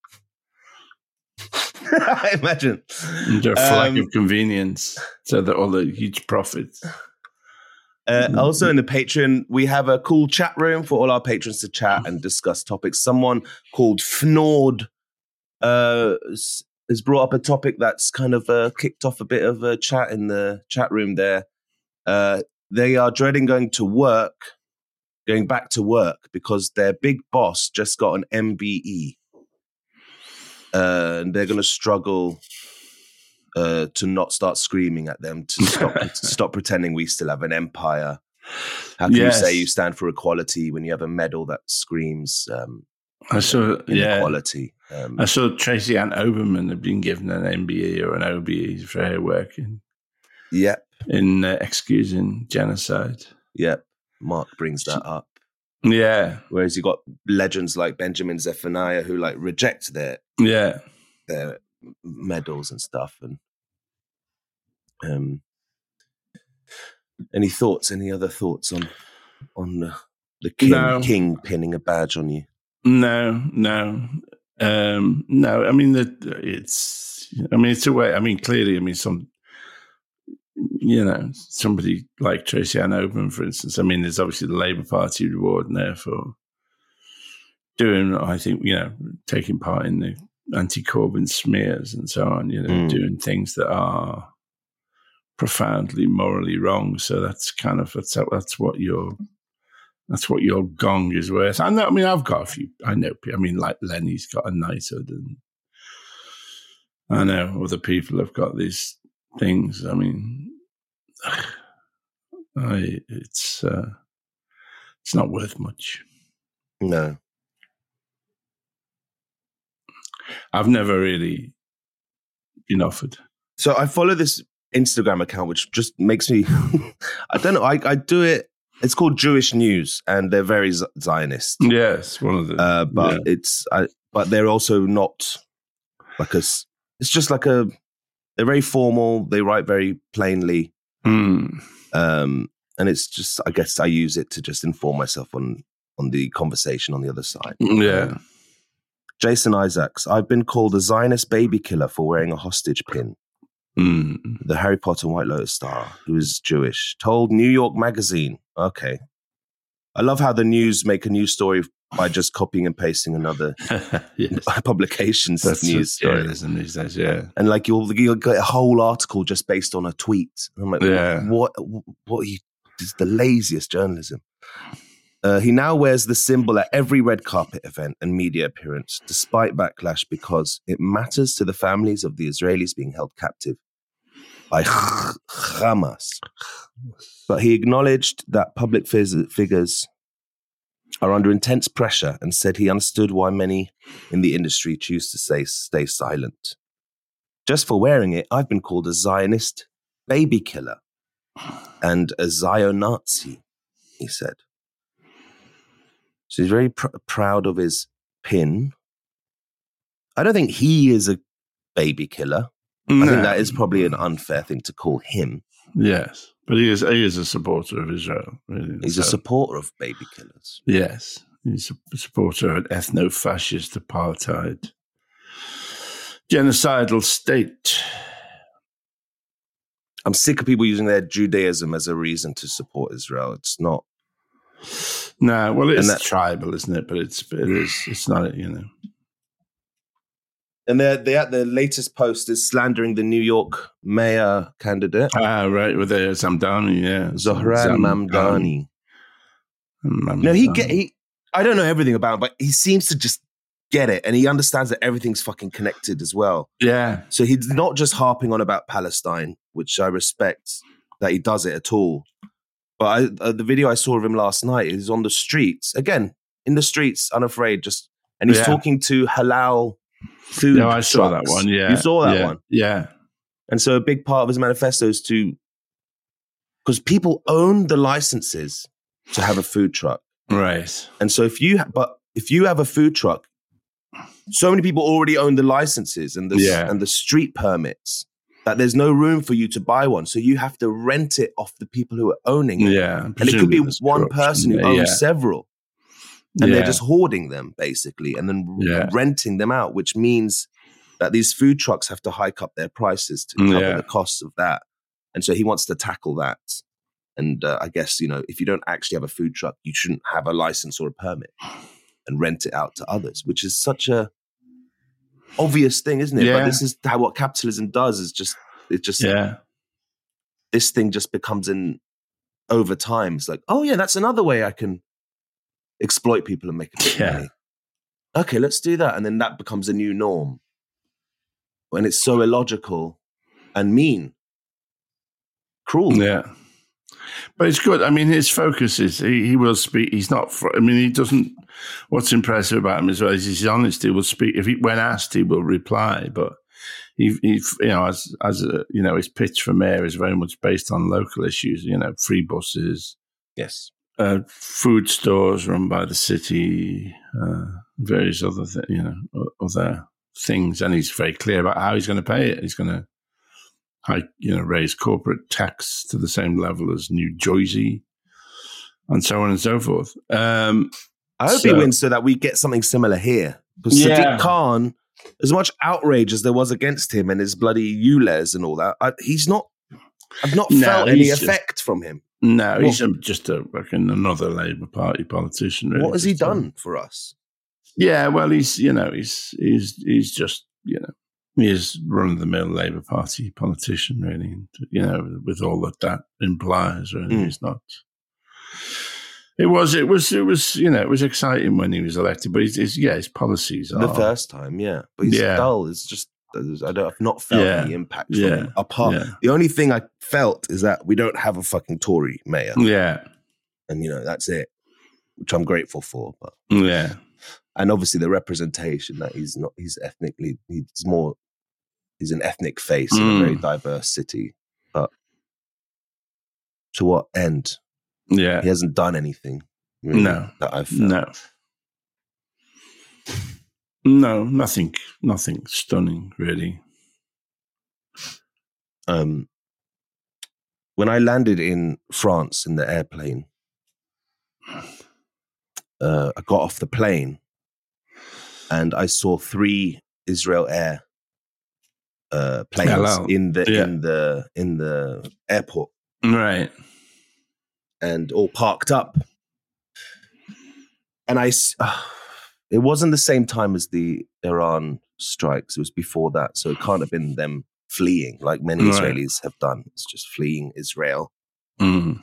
I imagine. Under a flag um, of convenience. So that all the huge profits. Uh, also in the Patreon, we have a cool chat room for all our patrons to chat and discuss topics. Someone called Fnord uh, has brought up a topic that's kind of uh, kicked off a bit of a chat in the chat room there. Uh, they are dreading going to work, going back to work because their big boss just got an M B E. Uh, and they're going to struggle Uh, to not start screaming at them, to stop to stop pretending we still have an empire. How can yes. you say you stand for equality when you have a medal that screams um, I saw, inequality? Yeah. Um, I saw Tracy Ann Oberman had been given an M B E or an O B E for her work in, yep. in uh, excusing genocide. Yep. Mark brings that up. Yeah. Whereas you got legends like Benjamin Zephaniah who like reject their yeah their medals and stuff. And um any thoughts any other thoughts on on the, the king no. king pinning a badge on you? No no um no I mean that it's I mean it's a way I mean clearly I mean some you know somebody like Tracy Ann Oberman, for instance, I mean there's obviously the Labour Party reward in there for doing I think you know taking part in the anti-Corbyn smears and so on, you know, mm. doing things that are profoundly morally wrong. So that's kind of that's that's what your that's what your gong is worth. I know. I mean, I've got a few. I know. I mean, like Lenny's got a knighthood, and I know other people have got these things. I mean, I it's uh, it's not worth much. No. I've never really been offered. So I follow this Instagram account, which just makes me, I don't know, I, I do it. It's called Jewish News, and they're very Zionist. Yes, one of them. Uh, but yeah. it's, I, but they're also not like a, it's just like a, they're very formal. They write very plainly. Mm. Um, and it's just, I guess I use it to just inform myself on, on the conversation on the other side. Yeah. Um, Jason Isaacs, I've been called a Zionist baby killer for wearing a hostage pin. Mm. The Harry Potter White Lotus star, who is Jewish, told New York Magazine. Okay. I love how the news make a news story by just copying and pasting another yes. publication's That's news story. Journalism these days, yeah. And like you'll, you'll get a whole article just based on a tweet. And I'm like, yeah. what, what are you, this is the laziest journalism. Uh, he now wears the symbol at every red carpet event and media appearance, despite backlash, because it matters to the families of the Israelis being held captive by Hamas. But he acknowledged that public figures are under intense pressure and said he understood why many in the industry choose to say, stay silent. Just for wearing it, I've been called a Zionist baby killer and a Zionazi, he said. So he's very pr- proud of his pin. I don't think he is a baby killer. No. I think that is probably an unfair thing to call him. Yes, but he is he is a supporter of Israel. Really. He's so, a supporter of baby killers. Yes, he's a supporter of an ethno-fascist apartheid genocidal state. I'm sick of people using their Judaism as a reason to support Israel. It's not. No, well, it's that, tribal, isn't it? But it's it is it's not, you know. And they're, they're at the latest post is slandering the New York mayor candidate. Ah, right, with the Zamdani, yeah, Zohran Mamdani. Mamdani. No, he get he. I don't know everything about him, but he seems to just get it, and he understands that everything's fucking connected as well. Yeah. So he's not just harping on about Palestine, which I respect that he does it at all. But I, uh, the video I saw of him last night is on the streets again, in the streets, unafraid, just and he's yeah. talking to halal food. No, I saw trucks. that one. Yeah, you saw that yeah. one. Yeah. And so a big part of his manifesto is to, because people own the licenses to have a food truck, right? And so if you, ha- but if you have a food truck, so many people already own the licenses and the yeah. and the street permits that there's no room for you to buy one, so you have to rent it off the people who are owning it. Yeah, and it could be one person who yeah, owns yeah. several, and yeah. they're just hoarding them basically, and then yeah. renting them out, which means that these food trucks have to hike up their prices to cover yeah. the costs of that. And so he wants to tackle that. And uh, I guess, you know, if you don't actually have a food truck, you shouldn't have a license or a permit and rent it out to others, which is such a obvious thing, isn't it? Yeah. But this is how what capitalism does is just, it just, yeah. this thing just becomes in over time. It's like, oh yeah, that's another way I can exploit people and make a bit of yeah. money. Okay, let's do that. And then that becomes a new norm. When it's so illogical and mean. Cruel. Yeah. But it's good. I mean, his focus is, he, he will speak. He's not, fr- I mean, he doesn't, what's impressive about him as well is he's honest. He will speak. If he, when asked, he will reply. But he, he you know, as, as a, you know, his pitch for mayor is very much based on local issues, you know, free buses. Yes. Uh, food stores run by the city, uh, various other, th- you know, other things. And he's very clear about how he's going to pay it. He's going to, I, you know, raise corporate tax to the same level as New Jersey, and so on and so forth. Um, I hope so, he wins so that we get something similar here. Because yeah. Sadiq Khan, as much outrage as there was against him and his bloody U L E Z and all that, I, he's not. I've not no, felt any just, effect from him. No, what, he's a, just a fucking another Labour Party politician. Really. What has he just, done um, for us? Yeah, well, he's you know he's he's he's just you know. He is run-of-the-mill Labour Party politician, really, and, you know, with all that that implies. Really, mm. he's not. It was, it was, it was, you know, it was exciting when he was elected, but his, his yeah, his policies are the first time, yeah, but he's yeah. dull. It's just I don't, I've not felt yeah. any impact from yeah. him. Apart, yeah. the only thing I felt is that we don't have a fucking Tory mayor. Yeah, and you know that's it, which I'm grateful for. But yeah. And obviously the representation that he's not, he's ethnically, he's more, he's an ethnic face mm. in a very diverse city. To what end? Yeah. He hasn't done anything. Really, no. That I've felt. No. No, nothing, nothing stunning, really. Um, when I landed in France in the airplane, uh, I got off the plane and I saw three Israel Air uh, planes Hello. in the Yeah. in the in the airport, Right. and all parked up. And I, uh, it wasn't the same time as the Iran strikes. It was before that, so it can't have been them fleeing like many Right. Israelis have done. It's just fleeing Israel. Mm.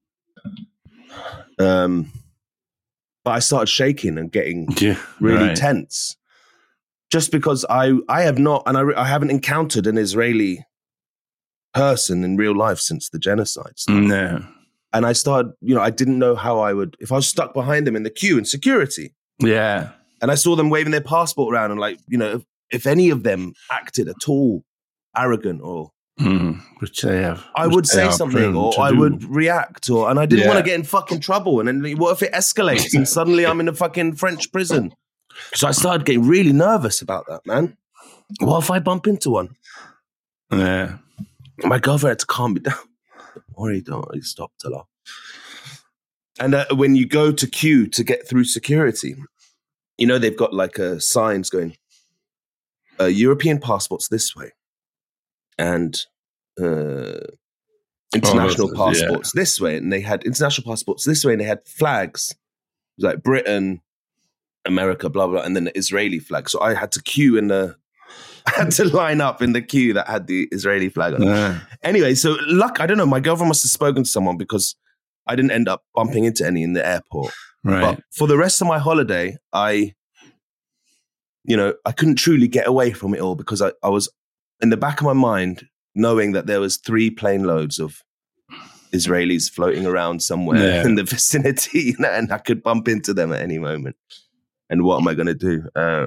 Um, but I started shaking and getting Yeah. really right. tense, just because I I have not and I, I haven't encountered an Israeli person in real life since the genocide started. No. And I started, you know, I didn't know how I would, if I was stuck behind them in the queue in security, Yeah. and I saw them waving their passport around, and like, you know, if, if any of them acted at all arrogant, or Mm. Which they have. I which would they say are something, prone or to I do. would react, or, and I didn't Yeah. want to get in fucking trouble. And then what if it escalates and suddenly I'm in a fucking French prison? So I started getting really nervous about that, man. What if I bump into one? Yeah. My girlfriend had to calm me down. Don't worry, don't worry, stop to laugh. And uh, when you go to queue to get through security, you know, they've got like uh, signs going, uh, European passports this way, and uh, international Oh, yeah. passports this way. And they had international passports this way, and they had flags like Britain, America, blah, blah, and then the Israeli flag. So I had to queue in the, I had to line up in the queue that had the Israeli flag on it. Yeah. Anyway, so luck, I don't know, my girlfriend must have spoken to someone, because I didn't end up bumping into any in the airport. Right. But for the rest of my holiday, I, you know, I couldn't truly get away from it all, because I, I was in the back of my mind knowing that there was three plane loads of Israelis floating around somewhere Yeah. in the vicinity, you know, and I could bump into them at any moment. And what am I going to do? Uh,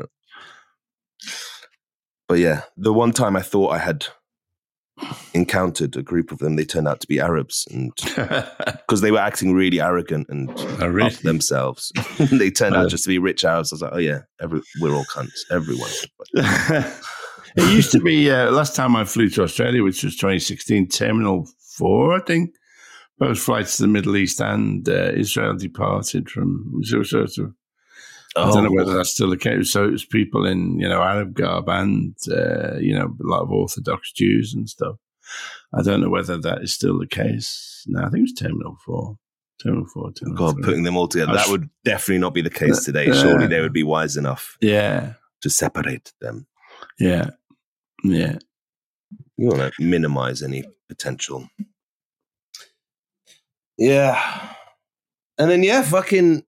but yeah, the one time I thought I had encountered a group of them, they turned out to be Arabs, and because they were acting really arrogant and Oh, really? up themselves. They turned Uh, out just to be rich Arabs. I was like, oh yeah, every, we're all cunts, everyone. It used to be, uh, last time I flew to Australia, which was twenty sixteen, Terminal four, I think. Both flights to the Middle East and uh, Israel departed from, so, so, so, I don't know whether that's still the case. So it was people in, you know, Arab garb and, uh, you know, a lot of Orthodox Jews and stuff. I don't know whether that is still the case. No, I think it was Terminal four. Terminal four, Terminal God, three. putting them all together, I that was- would definitely not be the case today. Uh, Surely they would be wise enough Yeah, to separate them. yeah, yeah. You want to minimize any potential. Yeah. And then, yeah, fucking,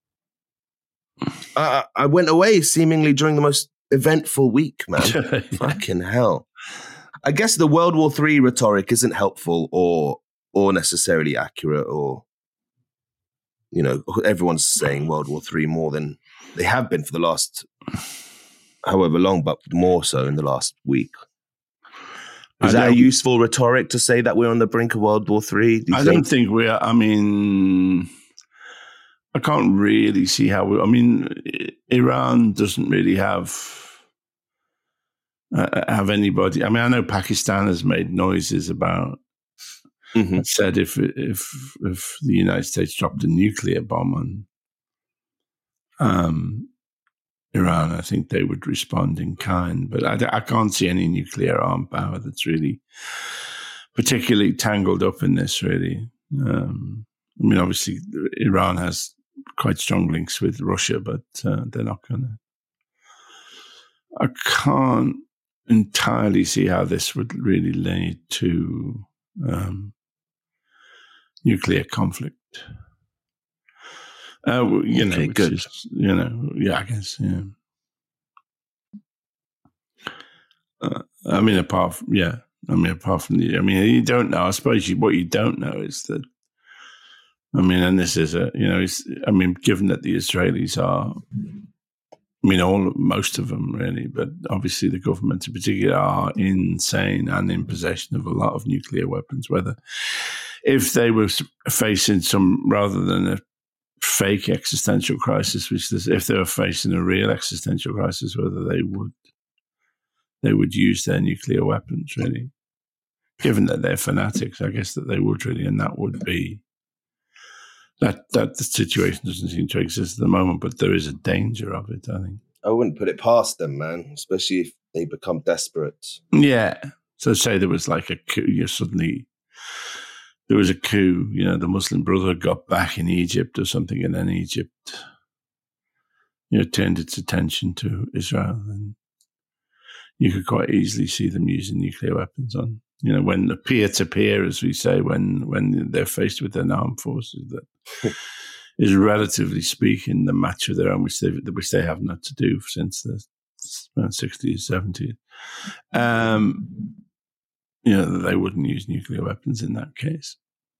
I, I went away seemingly during the most eventful week, man. Fucking hell. I guess the World War Three rhetoric isn't helpful or or necessarily accurate, or, you know, everyone's saying World War Three more than they have been for the last however long, but more so in the last week. Is I that a don't- useful rhetoric to say that we're on the brink of World War Three? I don't think we are. I mean, I can't really see how we. I mean, I- Iran doesn't really have uh, have anybody. I mean, I know Pakistan has made noises about. Mhm. Said if if if the United States dropped a nuclear bomb on um, Iran, I think they would respond in kind. But I, I can't see any nuclear armed power that's really particularly tangled up in this, really. Um, I mean, obviously, Iran has quite strong links with Russia, but uh, they're not going to. I can't entirely see how this would really lead to um, nuclear conflict. Uh, well, you know, Okay, which good. is, you know, yeah, I guess, yeah. Uh, I mean, apart from, yeah, I mean, apart from the, I mean, you don't know. I suppose you, what you don't know is that, I mean, and this is a, you know, it's, I mean, given that the Israelis are, I mean, all, most of them really, but obviously the government in particular are insane and in possession of a lot of nuclear weapons, whether if they were facing some, rather than a fake existential crisis, which is, if they were facing a real existential crisis, whether they would they would use their nuclear weapons, really. Given that they're fanatics, I guess that they would really, and that would be that that the situation doesn't seem to exist at the moment, but there is a danger of it, I think. I wouldn't put it past them, man, especially if they become desperate. Yeah. So say there was like a coup, you suddenly there was a coup, you know, the Muslim Brotherhood got back in Egypt or something, and then Egypt, you know, turned its attention to Israel, and you could quite easily see them using nuclear weapons on, you know, when the peer-to-peer, as we say, when when they're faced with an armed forces that is, relatively speaking, the match of their own, which they which they have not to do since the sixties, seventies. Um, you know, they wouldn't use nuclear weapons in that case.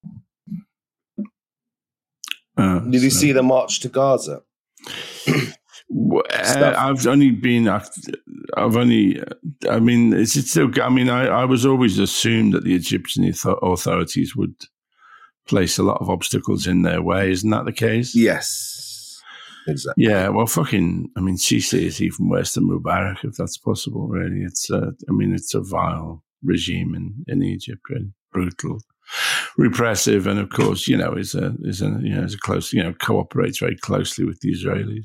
Uh, Did you so. see the march to Gaza? Uh, I've only been, I've, I've only, I mean, is it still, I mean, I, I was always assumed that the Egyptian authorities would place a lot of obstacles in their way. Isn't that the case? Yes, exactly. Yeah, well, fucking, I mean, Sisi is even worse than Mubarak, if that's possible, really. It's, uh, I mean, it's a vile regime in, in Egypt, really. Brutal, repressive, and of course, you know, is a, is a, you know, is a close, you know, cooperates very closely with the Israelis.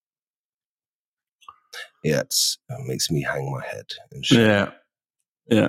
Yeah, it's, it makes me hang my head. And shit. Yeah, yeah.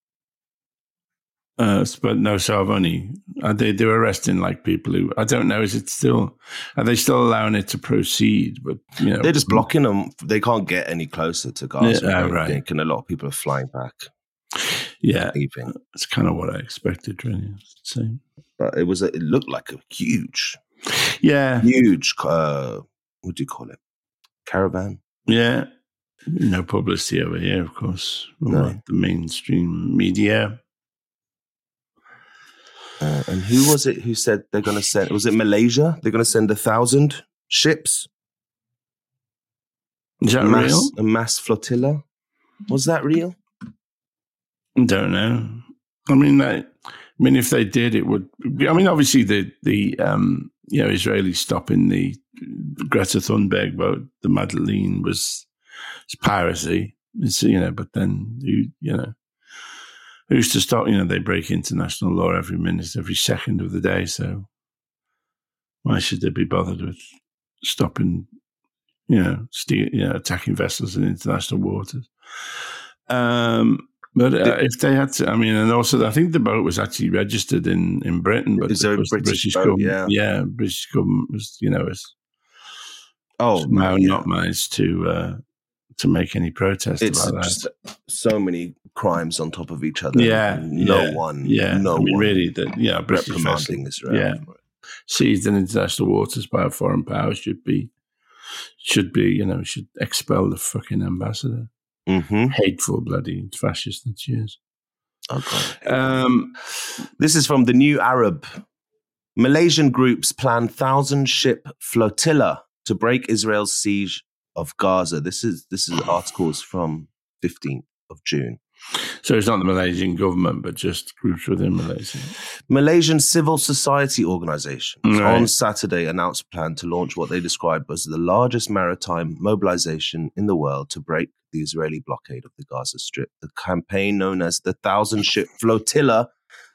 Uh, but no, so I've only, are they, they're arresting like people who, I don't know, is it still, are they still allowing it to proceed? But, you know. They're just blocking them. They can't get any closer to Gaza. Yeah, I right. think, and a lot of people are flying back. Yeah. Leaving. That's kind of what I expected, really. Same. But it was, a, it looked like a huge, yeah, huge, uh, what do you call it? Caravan? Yeah. No publicity over here, of course. No. The mainstream media. Uh, and who was it who said they're going to send, was it Malaysia? They're going to send a thousand ships? Is that mass, real? A mass flotilla? Was that real? Don't know. I mean, I, I mean, if they did, it would be, I mean, obviously the, the, um, you know, Israelis stopping the Greta Thunberg boat, the Madeleine, was it's piracy. It's, you know, but then, you, you know, who's to stop? You know, they break international law every minute, every second of the day. So why should they be bothered with stopping, you know, steal, you know, attacking vessels in international waters? Um, but uh, if they had to, I mean, and also I think the boat was actually registered in, in Britain, but is there a British, British boat? government, yeah, yeah, British government was, you know, was oh somehow yeah. not managed to uh, to make any protest it's about just that. So many crimes on top of each other. Yeah, no yeah, one, yeah. no I mean, one really, that yeah, British reprimanding vessel, Israel. Yeah, seized in international waters by a foreign power should be should be you know should expel the fucking ambassador. Mm-hmm. Hateful, bloody fascist that she is. Oh God. Um, this is from the New Arab. Malaysian groups plan thousand ship flotilla to break Israel's siege of Gaza. This is this is articles from fifteenth of June. So it's not the Malaysian government, but just groups within Malaysia. Malaysian civil society organizations right. on Saturday announced a plan to launch what they described as the largest maritime mobilization in the world to break the Israeli blockade of the Gaza Strip. The campaign, known as the Thousand Ship Flotilla,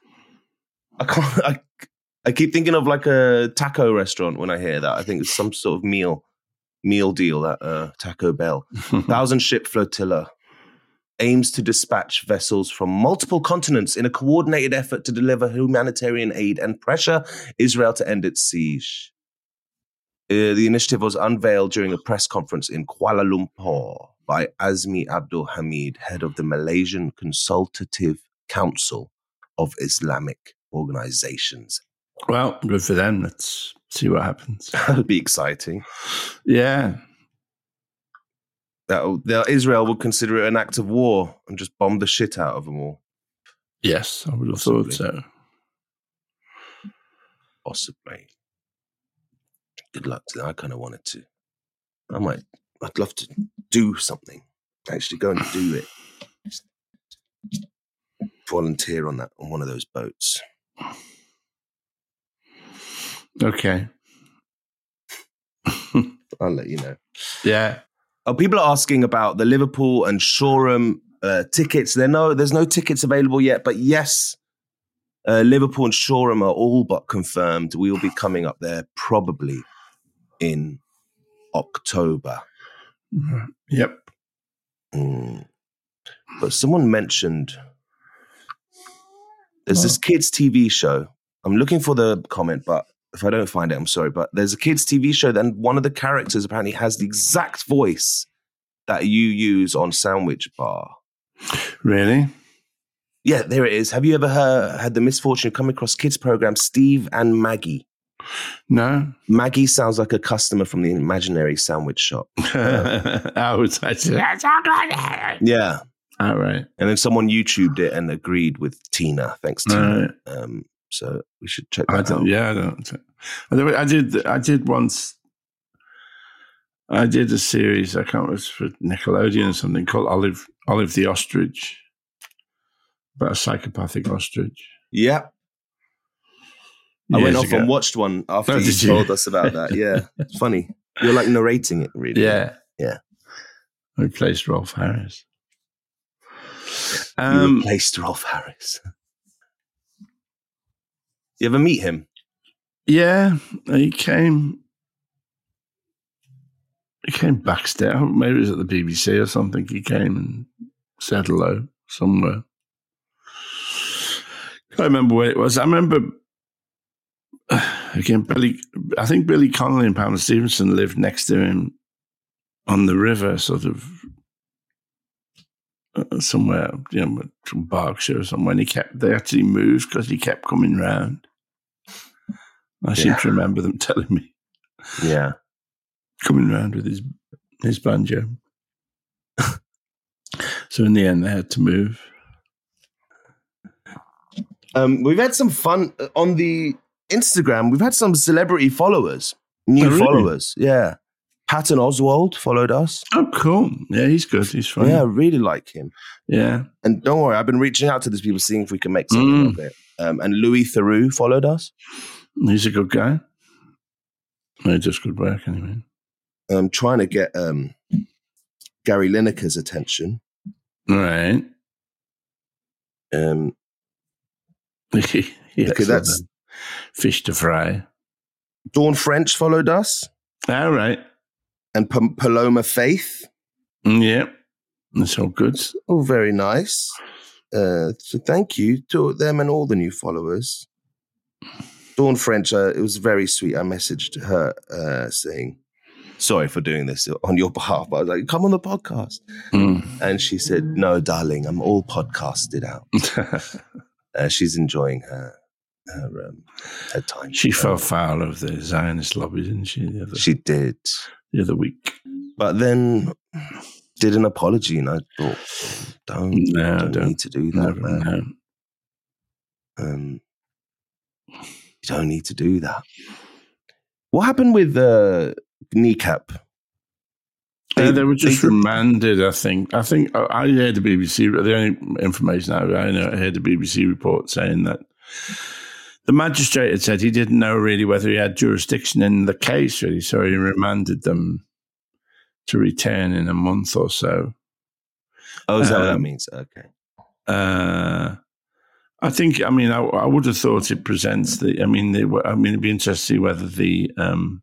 I can't. I, I keep thinking of like a taco restaurant when I hear that. I think it's some sort of meal meal deal at uh, Taco Bell. Thousand Ship Flotilla aims to dispatch vessels from multiple continents in a coordinated effort to deliver humanitarian aid and pressure Israel to end its siege. Uh, the initiative was unveiled during a press conference in Kuala Lumpur by Azmi Abdul Hamid, head of the Malaysian Consultative Council of Islamic Organizations. Well, good for them. Let's see what happens. That'll be exciting. Yeah. That, that Israel would consider it an act of war and just bomb the shit out of them all. Yes, I would have Possibly. thought so. Possibly. Good luck to that. I kind of wanted to. I might, I'd love to do something. Actually go and do it. Volunteer on that, on one of those boats. Okay. I'll let you know. Yeah. Oh, people are asking about the Liverpool and Shoreham uh, tickets. There no, there's no tickets available yet, but yes, uh, Liverpool and Shoreham are all but confirmed. We will be coming up there probably in October. Yep. Mm. But someone mentioned there's this kids' T V show. I'm looking for the comment, but if I don't find it, I'm sorry. But there's a kids' T V show, and one of the characters apparently has the exact voice that you use on Sandwich Bar. Really? Yeah, there it is. Have you ever heard, had the misfortune of coming across kids' program Steve and Maggie? No. Maggie sounds like a customer from the imaginary sandwich shop. Uh, oh, it's actually, yeah. All right. And then someone YouTubed it and agreed with Tina. Thanks, Tina. Right. Um, so we should check I that don't, out. yeah, I don't. I did. I did once. I did a series. I can't remember, it was for Nickelodeon or something called Olive Olive the Ostrich, about a psychopathic ostrich. Yeah. I Years went off ago. and watched one after Oh, you did you? told us about that. Yeah. It's funny. You're like narrating it, really. Yeah. Yeah. I replaced Rolf Harris. You Um, replaced Rolf Harris. You ever meet him? yeah, he came. He came backstage. Maybe it was at the B B C or something. He came and said hello somewhere. I remember where it was. I remember again. Billy, I think Billy Connolly and Pamela Stevenson lived next to him on the river, sort of uh, somewhere, you know, from Berkshire or somewhere. And he kept. They actually moved because he kept coming round. I seem Yeah. to remember them telling me. Yeah. Coming around with his his banjo. So in the end, they had to move. Um, we've had some fun on the Instagram. We've had some celebrity followers, new Oh, really? followers. Yeah. Patton Oswalt followed us. Oh, cool. Yeah, he's good. He's fun. Yeah, I really like him. Yeah. And don't worry, I've been reaching out to these people, seeing if we can make something Mm. of it. Um, and Louis Theroux followed us. He's a good guy. He does good work anyway. I'm trying to get um, Gary Lineker's attention. All right. Um, yes, okay, that's fish to fry. Dawn French followed us, All right. and P- Paloma Faith. Mm, yeah. That's all good. Oh, very nice. Uh, so thank you to them and all the new followers. Dawn French, uh, it was very sweet. I messaged her uh, saying, sorry for doing this on your behalf, but I was like, come on the podcast. Mm. And she said, no, darling, I'm all podcasted out. uh, she's enjoying her her, um, her time. She fell foul of the Zionist lobby, didn't she? The other, She did. the other week. But then did an apology, and I thought, don't, No, don't, don't. need to do that, Never, man. no. Um, you don't need to do that. What happened with uh, Kneecap? They, They- uh, they were just they did- remanded, I think. I think I I heard the B B C, the only information I, I know, I heard the B B C report saying that the magistrate had said he didn't know really whether he had jurisdiction in the case, really, so he remanded them to return in a month or so. Oh, is that what that Um, means? Okay. Uh, I think, I mean, I, I would have thought it presents the, I mean, they, I mean, it'd be interesting to see whether the, um,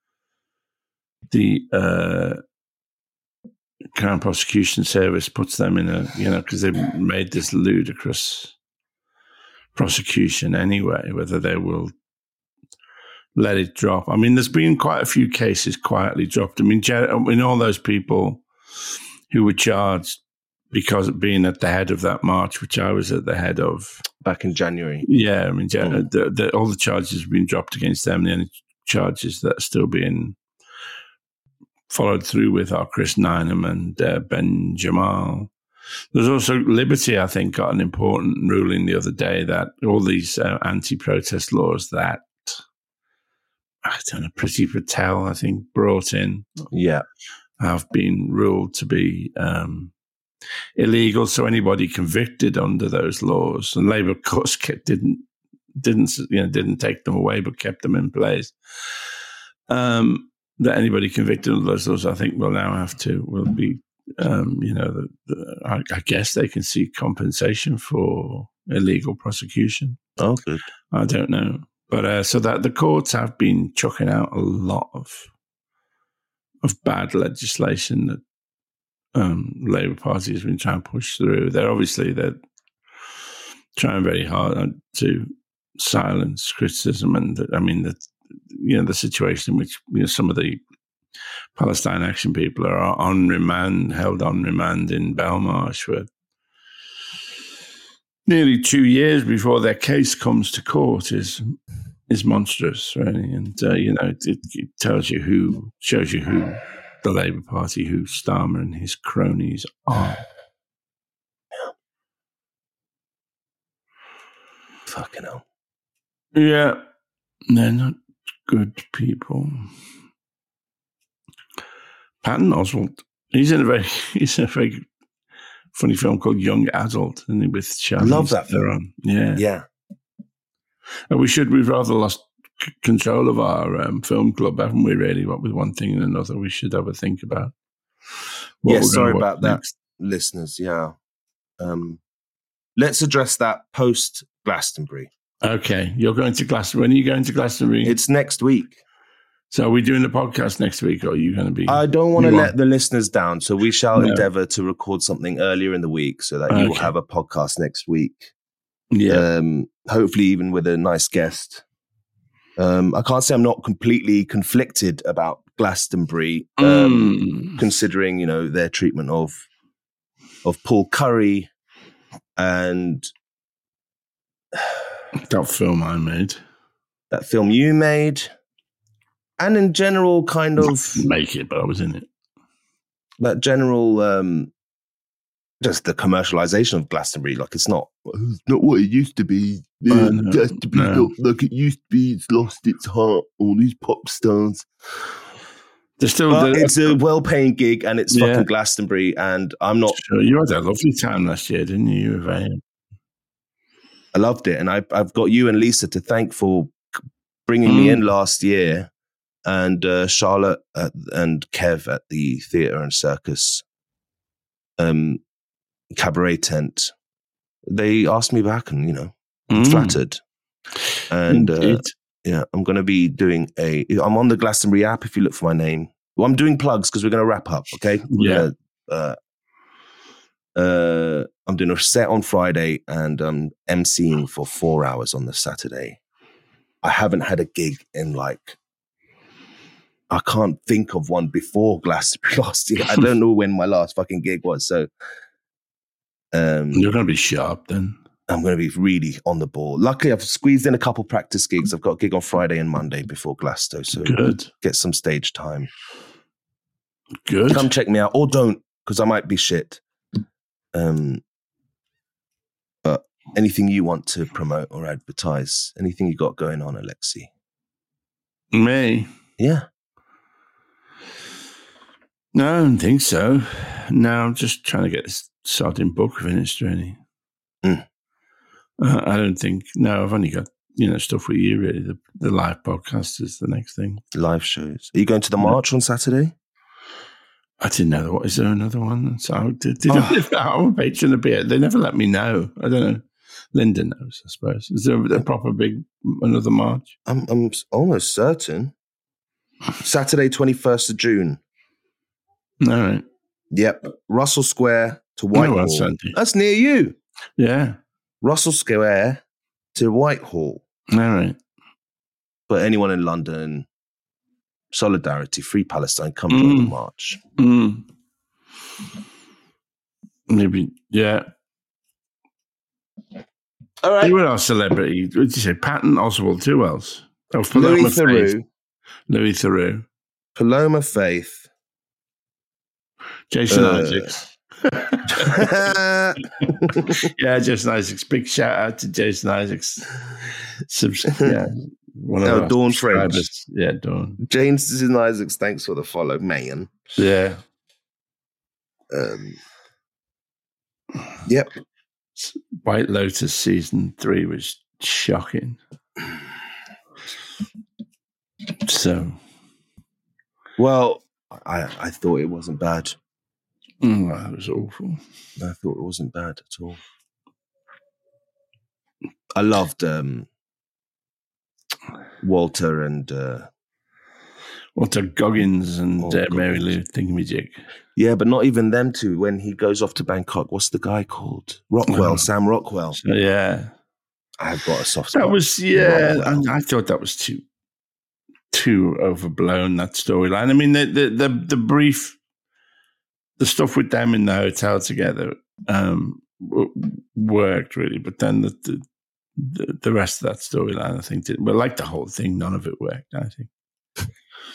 the, uh, Crown Prosecution Service puts them in a, you know, because they've made this ludicrous prosecution anyway, whether they will let it drop. I mean, there's been quite a few cases quietly dropped. I mean, Jer- I mean, all those people who were charged because of being at the head of that march, which I was at the head of. Back in January. Yeah, I mean, Jer- Mm. the, the, all the charges have been dropped against them. The only charges that are still being followed through with are Chris Nynham and uh, Ben Jamal. There's also Liberty, I think, got an important ruling the other day that all these uh, anti-protest laws that, I don't know, Priti Patel, I think, brought in Yeah. have been ruled to be um, illegal. So anybody convicted under those laws, and Labour, of course, didn't didn't you know didn't take them away but kept them in place. Um, that anybody convicted of those laws, I think, will now have to will be um, you know the, the, I, I guess they can seek compensation for illegal prosecution. Oh, good. I don't know, but uh, so that the courts have been chucking out a lot of of bad legislation that um, Labour Party has been trying to push through. They're obviously they're trying very hard to silence criticism, and I mean the you know the situation in which you know some of the Palestine Action people are on remand, held on remand in Belmarsh for nearly two years before their case comes to court is is monstrous, really. And uh, you know it, it tells you who shows you who the Labour Party, who Starmer and his cronies are. Fucking hell. Yeah, they're not good people. Patton Oswalt, he's in a very, he's in a very funny film called Young Adult, isn't he, with Charlize I love that film. Theron. Yeah, yeah. And we should. We've rather lost c- control of our um, film club, haven't we? Really, what with one thing and another, we should have a think about. What Yeah, we're sorry gonna about watch that, listeners. Yeah. Um, let's address that post Glastonbury. Okay, you're going to Glastonbury. When are you going to Glastonbury? It's next week. So are we doing the podcast next week, or are you going to be? I don't want to you let are? the listeners down, so we shall No. endeavour to record something earlier in the week so that you will Okay. have a podcast next week. Yeah. Um, hopefully, even with a nice guest. Um, I can't say I'm not completely conflicted about Glastonbury, um, Mm. considering you know their treatment of of Paul Curry and That film I made. that film you made, and in general, kind of Make it, but I was in it. that general, um, just the commercialization of Glastonbury. Like it's not, it's not what it used to be. Uh, no, it has to be no. not like it used to be. It's lost its heart. All these pop stars. There's still. But the, it's a well-paying gig, and it's Yeah. fucking Glastonbury. And I'm not. Sure, you had a lovely time last year, didn't you? You were very. I loved it, and I, I've got you and Lisa to thank for bringing me Mm. in last year, and uh, Charlotte at, and Kev at the theatre and circus um, cabaret tent. They asked me back, and you know, I'm Mm. flattered. And uh, Indeed. yeah, I'm going to be doing a. I'm on the Glastonbury app. If you look for my name, well, I'm doing plugs because we're going to wrap up. Okay, We're Yeah. gonna, uh, uh, I'm doing a set on Friday, and I'm emceeing for four hours on the Saturday. I haven't had a gig in like. I can't think of one before Glastonbury last year. I don't know when my last fucking gig was. So, um, You're going to be sharp then. I'm going to be really on the ball. Luckily, I've squeezed in a couple practice gigs. I've got a gig on Friday and Monday before Glasto, so Good. get some stage time. Good. Come check me out, or don't, because I might be shit. Um, but anything you want to promote or advertise, anything you got going on, Alexi? Me? Yeah. No, I don't think so. No, I'm just trying to get this sodding book finished, really. Mm. Uh, I don't think. No, I've only got you know stuff with you. Really, the the live podcast is the next thing. Live shows. Are you going to the march on Saturday? I didn't know. What is there another one? So did, did Oh. I live out on Patreon a bit? They never let me know. I don't know. Linda knows, I suppose. Is there a proper big another march? I'm I'm almost certain. Saturday, twenty-first of June. All right. Yep. Russell Square to Oh, Whitehall. that's handy. That's near you. Yeah. Russell Square to Whitehall. All right. But anyone in London, solidarity, free Palestine, come join the Mm. march. Mm. Maybe. Yeah. All right. Who else celebrity? What did you say? Patton Oswalt. Who else? Oh, Louis Paloma Faith. Theroux, Louis Theroux. Paloma Faith. Jason Uh, Isaacs. Yeah, Jason Isaacs. Big shout out to Jason Isaacs. Subs- yeah, one of Oh, our Dawn subscribers. Yeah, Dawn. James and Isaacs, thanks for the follow, man. Yeah. Um, yep. White Lotus season three was shocking. So, well, I I thought it wasn't bad. Mm, that was awful. I thought it wasn't bad at all. I loved um, Walter and uh, Walter Goggins and oh, uh, Mary Goggins. Lou Thingamajig. Yeah, but not even them two. When he goes off to Bangkok, what's the guy called? Rockwell, Oh. Sam Rockwell. So, yeah, I've got a soft spot. that was yeah. Rockwell. I, I thought that was too too overblown, that storyline. I mean, the the the, the brief. The stuff with them in the hotel together um, w- worked really, but then the the, the rest of that storyline, I think, didn't. Well, like the whole thing, none of it worked. I think.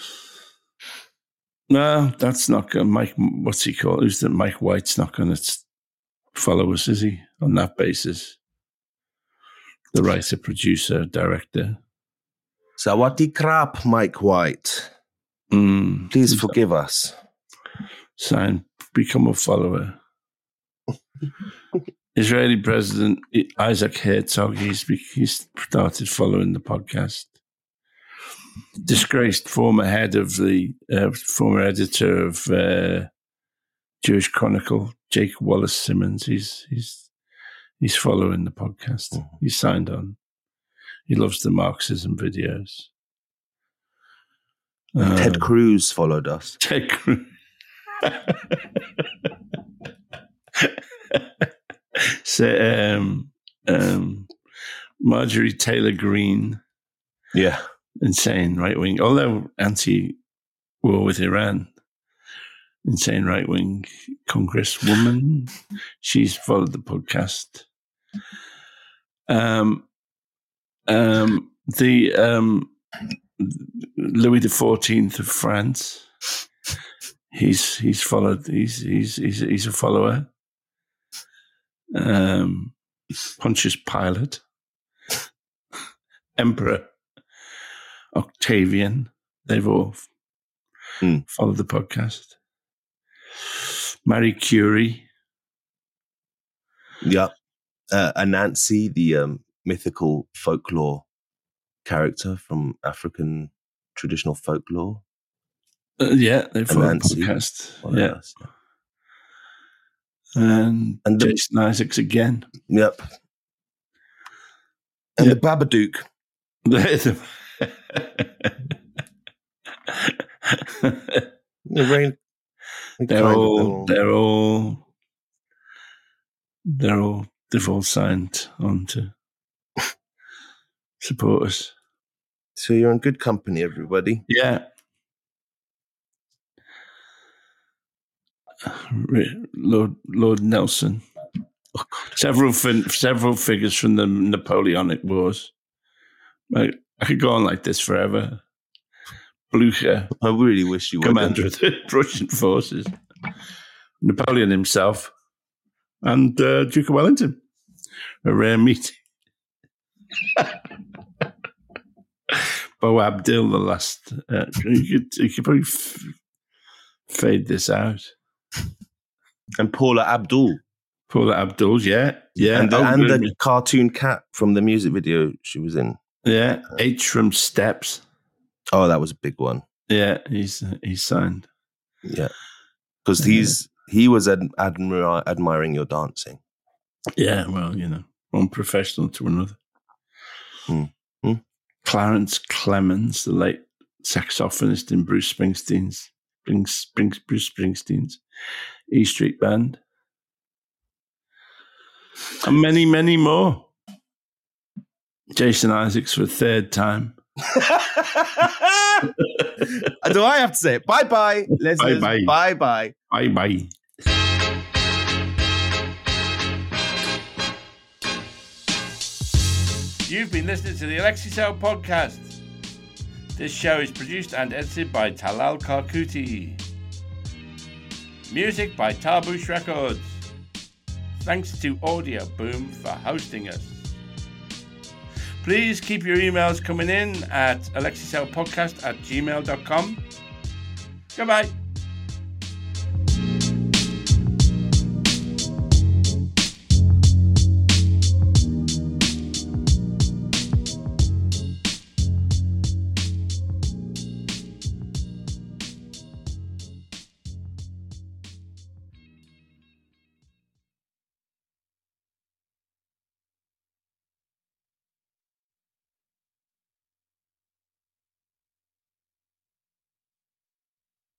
No, that's not going. Mike, what's he called? Who's that? Mike White's not going to follow us, is he? On that basis, the writer, producer, director. Sawati crap, Mike White. Mm, Please forgive us. Sign, become a follower. Israeli President Isaac Herzog, he's, he's started following the podcast. Disgraced former head of the, uh, former editor of uh, Jewish Chronicle, Jake Wallace Simmons, he's he's he's following the podcast. Mm-hmm. He's signed on. He loves the Marxism videos. Uh, Ted Cruz followed us. Ted Cruz. So, um, um, Marjorie Taylor Greene, yeah, insane right wing, although anti-war with Iran, insane right wing congresswoman. She's followed the podcast. Um, um, the um, Louis the Fourteenth of France. He's he's followed. He's he's he's he's a follower. Um, Pontius Pilate, Emperor Octavian. They've all mm. followed the podcast. Marie Curie. Yeah, uh, Anansi, the um, mythical folklore character from African traditional folklore. Uh, yeah, they followed the podcast. Well, yeah. Us, yeah. And, and the, Jason Isaacs again. Yep. And yep. the Babadook. the rain, they're all, they're all, they're all, they've all signed on to support us. So you're in good company, everybody. Yeah. Lord Lord Nelson. Oh, several fin- several figures from the Napoleonic Wars. Like, I could go on like this forever. Blucher. I really wish you would. Commander of the Russian forces. Napoleon himself. And uh, Duke of Wellington. A rare meeting. Bo Abdil, the last. Uh, you, could, you could probably f- fade this out. And Paula Abdul. Paula Abdul, yeah. Yeah. And the, oh, and the cartoon cat from the music video she was in. Yeah. H from Steps. Oh, that was a big one. Yeah, he's uh, he's signed. Yeah. Because uh, he's he was ad- admira- admiring your dancing. Yeah, well, you know, one professional to another. Hmm. Hmm? Clarence Clemens, the late saxophonist in Bruce Springsteen's Bruce Springsteen's E Street Band. And many, many more. Jason Isaacs for a third time. Do I have to say it? Bye-bye. Listeners. Bye-bye. Bye-bye. Bye-bye. You've been listening to the Alexi Sale podcast. This show is produced and edited by Talal Karkuti. Music by Tarbush Records. Thanks to Audio Boom for hosting us. Please keep your emails coming in at alexicelpodcast at gmail dot com. Goodbye.